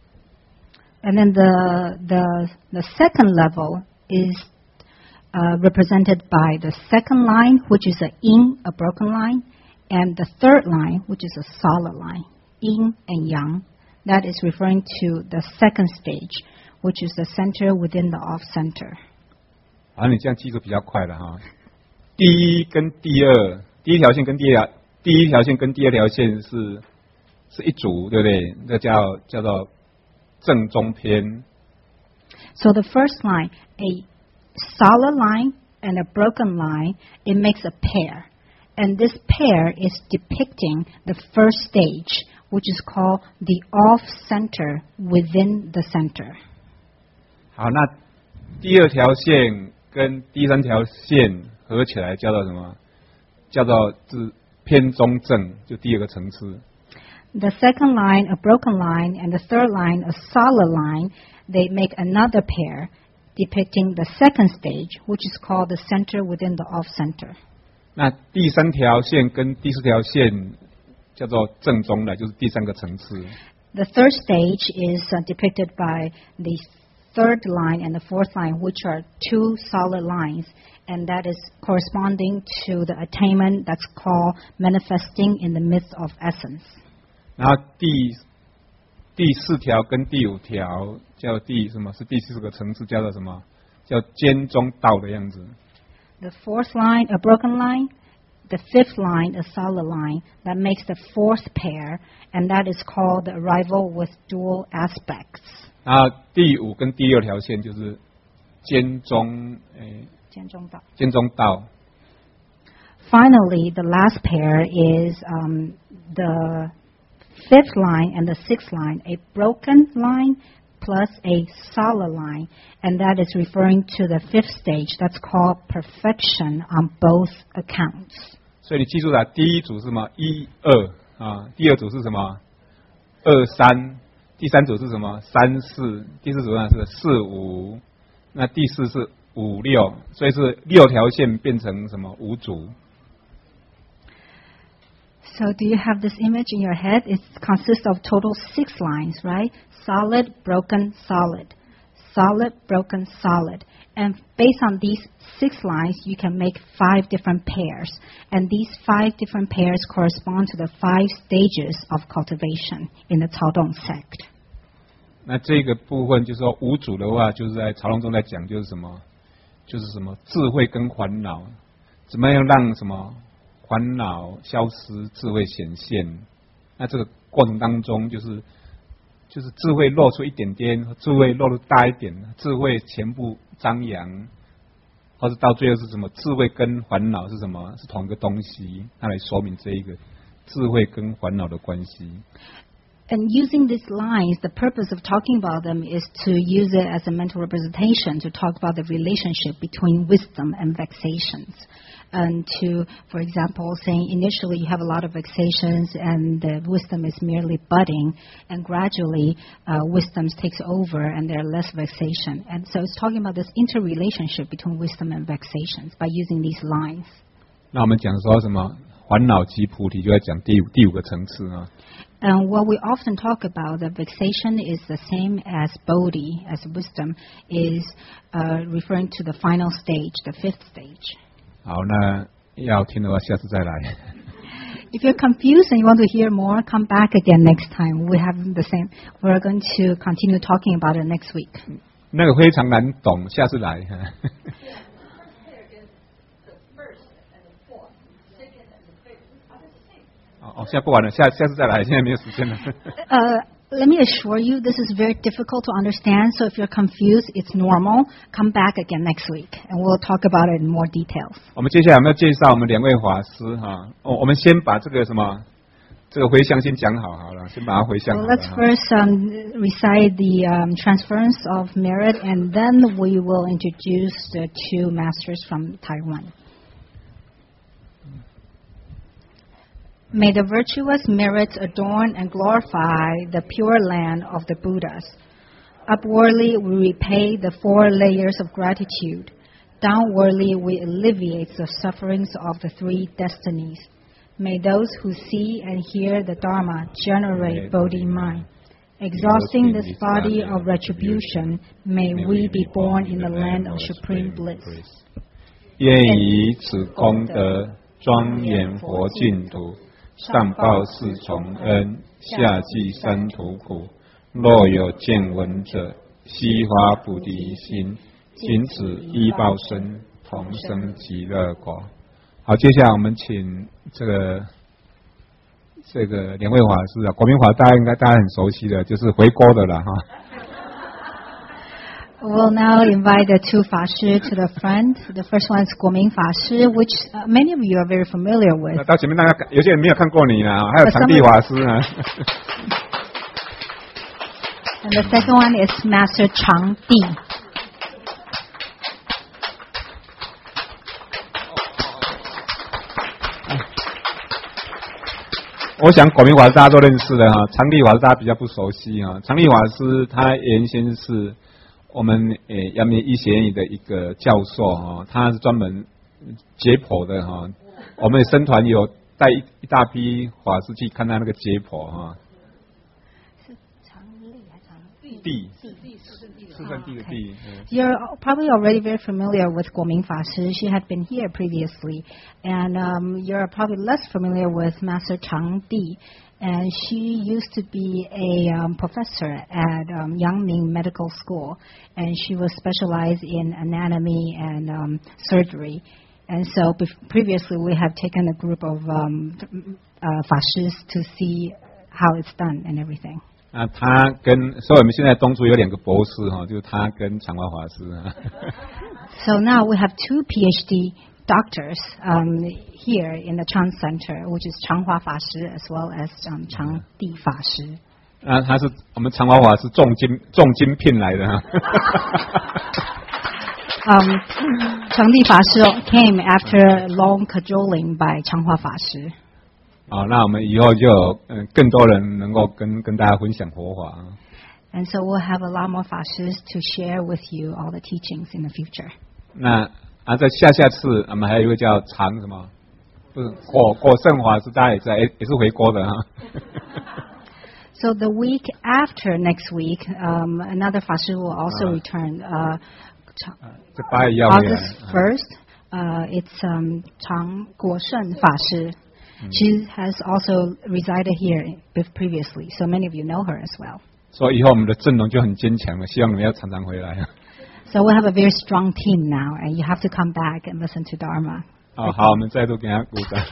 And then the the the second level is uh, represented by the second line, which is a yin, a broken line, and the third line, which is a solid line, yin and yang. That is referring to the second stage, which is the center within the off center.
好，你这样记住比较快了哈。第一跟第二，第一条线跟第二第一条线跟第二条线是是一组，对不对？这叫叫做正中偏。
So the first line, a solid line and a broken line, it makes a pair. And this pair is depicting the first stage, which is called the off-center within the center.
好，那第二条线跟第三条线合起来叫做什么？叫做是偏中正，就第二个层次。
The second line, a broken line, and the third line, a solid line, they make another pair depicting the second stage, which is called the center within the off-center.
那第三条线跟第四条线叫做正中来，就是第三个层次。
The third stage is uh, depicted by the third line and the fourth line, which are two solid lines, and that is corresponding to the attainment that's called manifesting in the midst of essence.
然后第第四条跟第五条叫第什么？是第四个层次，叫做什么？叫间中道的样子。
The fourth line, a broken line. The fifth line, a solid line, that makes the fourth pair, and that is called the arrival with dual aspects.
然后第五跟第六条线就是间中诶，
间中道。
间中道。
Finally, the last pair is um, the fifth line and the sixth line, a broken line plus a solid line, and that is referring to the fifth stage. That's called perfection on both accounts.
所以你记住了，第一组是什么？一二啊，第二组是什么？二三，第三组是什么？三四，第四组呢是四五，那第四是五六，所以是六条线变成什么？五组。
So do you have this image in your head? It consists of total six lines, right? Solid, broken, solid. Solid, broken, solid. And based on these six lines, you can make five different pairs. And these five different pairs correspond to the five stages of cultivation in the Caodong sect.
那这个部分就是说五组的话，就是在曹洞中在讲，就是什么？就是什么智慧跟烦恼，怎么样让什么？烦恼消失，智慧显现。那这个过程当中，就是就是智慧露出一点点，智慧露出大一点，智慧全部张扬，或者到最后是什么？智慧跟烦恼是什么？是同一个东西，它来说明这一个智慧跟烦恼的关系。
And using these lines, the purpose of talking about them is to use it as a mental representation to talk about the relationship between wisdom and vexations. And to, for example, saying initially you have a lot of vexations and the wisdom is merely budding, and gradually uh, wisdom takes over and there are less vexation. And so it's talking about this interrelationship between wisdom and vexations by using these lines.
那我们讲说什么？烦恼即菩提，就在讲第五第五个层次啊。
And what we often talk about, the vexation is the same as bodhi, as wisdom, is uh, referring to the final stage, the fifth stage.
好，那要听的话，下次再来。
If you're confused and you want to hear more, come back again next time. We have the same. We're going to continue talking about it next week.
那个非常难懂，下次来。哦，现在不玩了，下下次再来，现在没有时间了。
Uh, let me assure you, this is very difficult to understand. So if you're confused, it's normal. Come back again next week, and we'll talk about it in more details.
我们接下来我们要介绍我们两位法师哈。哦，我们先把这个什么这个回向先讲好好了，先把它回向
So
好了。
let's first um, recite the um, transference of merit, and then we will introduce the two masters from Taiwan. May the virtuous merits adorn and glorify the pure land of the Buddhas. Upwardly we repay the four layers of gratitude. Downwardly we alleviate the sufferings of the three destinies. May those who see and hear the Dharma generate Bodhi mind. Exhausting this body of retribution, may we be born in the land of supreme bliss.
愿以此功德庄严佛净土，上报四重恩，下济三途苦。若有见闻者，悉发菩提心，今此依报身，同生极乐国。好，接下来我们请这个这个两位法师啊，国民法大家应该大家很熟悉的，就是回锅的了哈。
We'll now invite the two Fashi to the front. The first one is Guoming Fashi, which uh, many of you are very familiar with.
到前面大家有些人没有看过你呢，还有长地法师呢。
And the second one is Master Chang Di.
我想国民法师大家都认识的哈，长地法师大家比较不熟悉哈。长地法师他原先是我们诶阳明医学院的一个教授哈，他是专门解剖的哈。我们僧团有带一一大批法师去看他那个解剖哈。地四圣地的地。
You're probably already very familiar with Guoming Fashi. She had been here previously, and um, you're probably less familiar with Master Chang Di. And she used to be a um, professor at um, Yangming Medical School, and she was specialized in anatomy and um, surgery. And so bef- previously we have taken a group of um, uh, Fashis to see how it's done and everything.
啊，他跟所以我们现在东族有两个博士哈，就是他跟长华法师啊。
So now we have two PhD doctors um, here in the Chan Center, which is Changhua Fashi as well as um, Chang Di Fashi.
啊，他是我们长华法师重金重金聘来的哈。
um, Chang Di Fashi came after long cajoling by Changhua Fashi.
好，那我们以后就有嗯更多人能够跟跟大家分享佛法。
And so we'll have a lot more Fashis to share with you all the teachings in the future.
那啊，在下下次我们还有一位叫常什么，不是果果圣法师，大家也在也也是回国的哈。
So the week after next week, um, another Fashi will also return. Uh,
这八月要回来。
August first, uh, it's um, Chang Guosheng Fashi. She has also resided here previously, so many of you know her as well.
所以以后我们的阵容就很坚强了，希望你们要常常回来。
So we have a very strong team now, and you have to come back and listen to Dharma.
好好，我们再度给他鼓掌。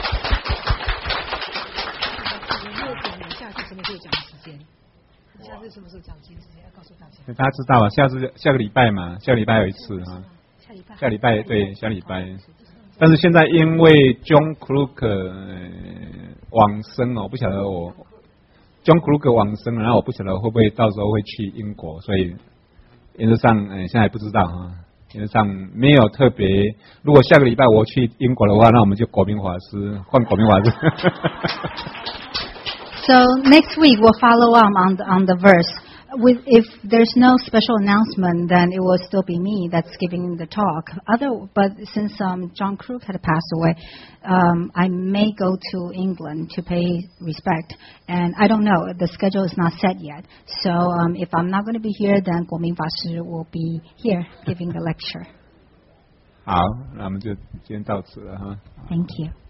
下次什么时候讲时间？下次什么时候讲时间？要告诉大家。
大家知道啊，下次下个礼拜嘛，下个礼拜有一次哈。
下礼拜。
下礼拜对，下礼拜。但是现在因为 John Krug、呃、往生哦，我不晓得我 John Krug 往生了，然后我不晓得会不会到时候会去英国，所以原则上呃现在还不知道哈，原则上没有特别。如果下个礼拜我去英国的话，那我们就国民法师换国民法师。
So next week we'll follow up on the, on the verse. with, if there's no special announcement, then it will still be me that's giving the talk. Other, but since um, John Crook had passed away, um, I may go to England to pay respect. And I don't know, the schedule is not set yet. So um, if I'm not going to be here, then Guoming Fa Shi will be here giving the lecture.
好，那我们就今天到此了哈。
Thank you.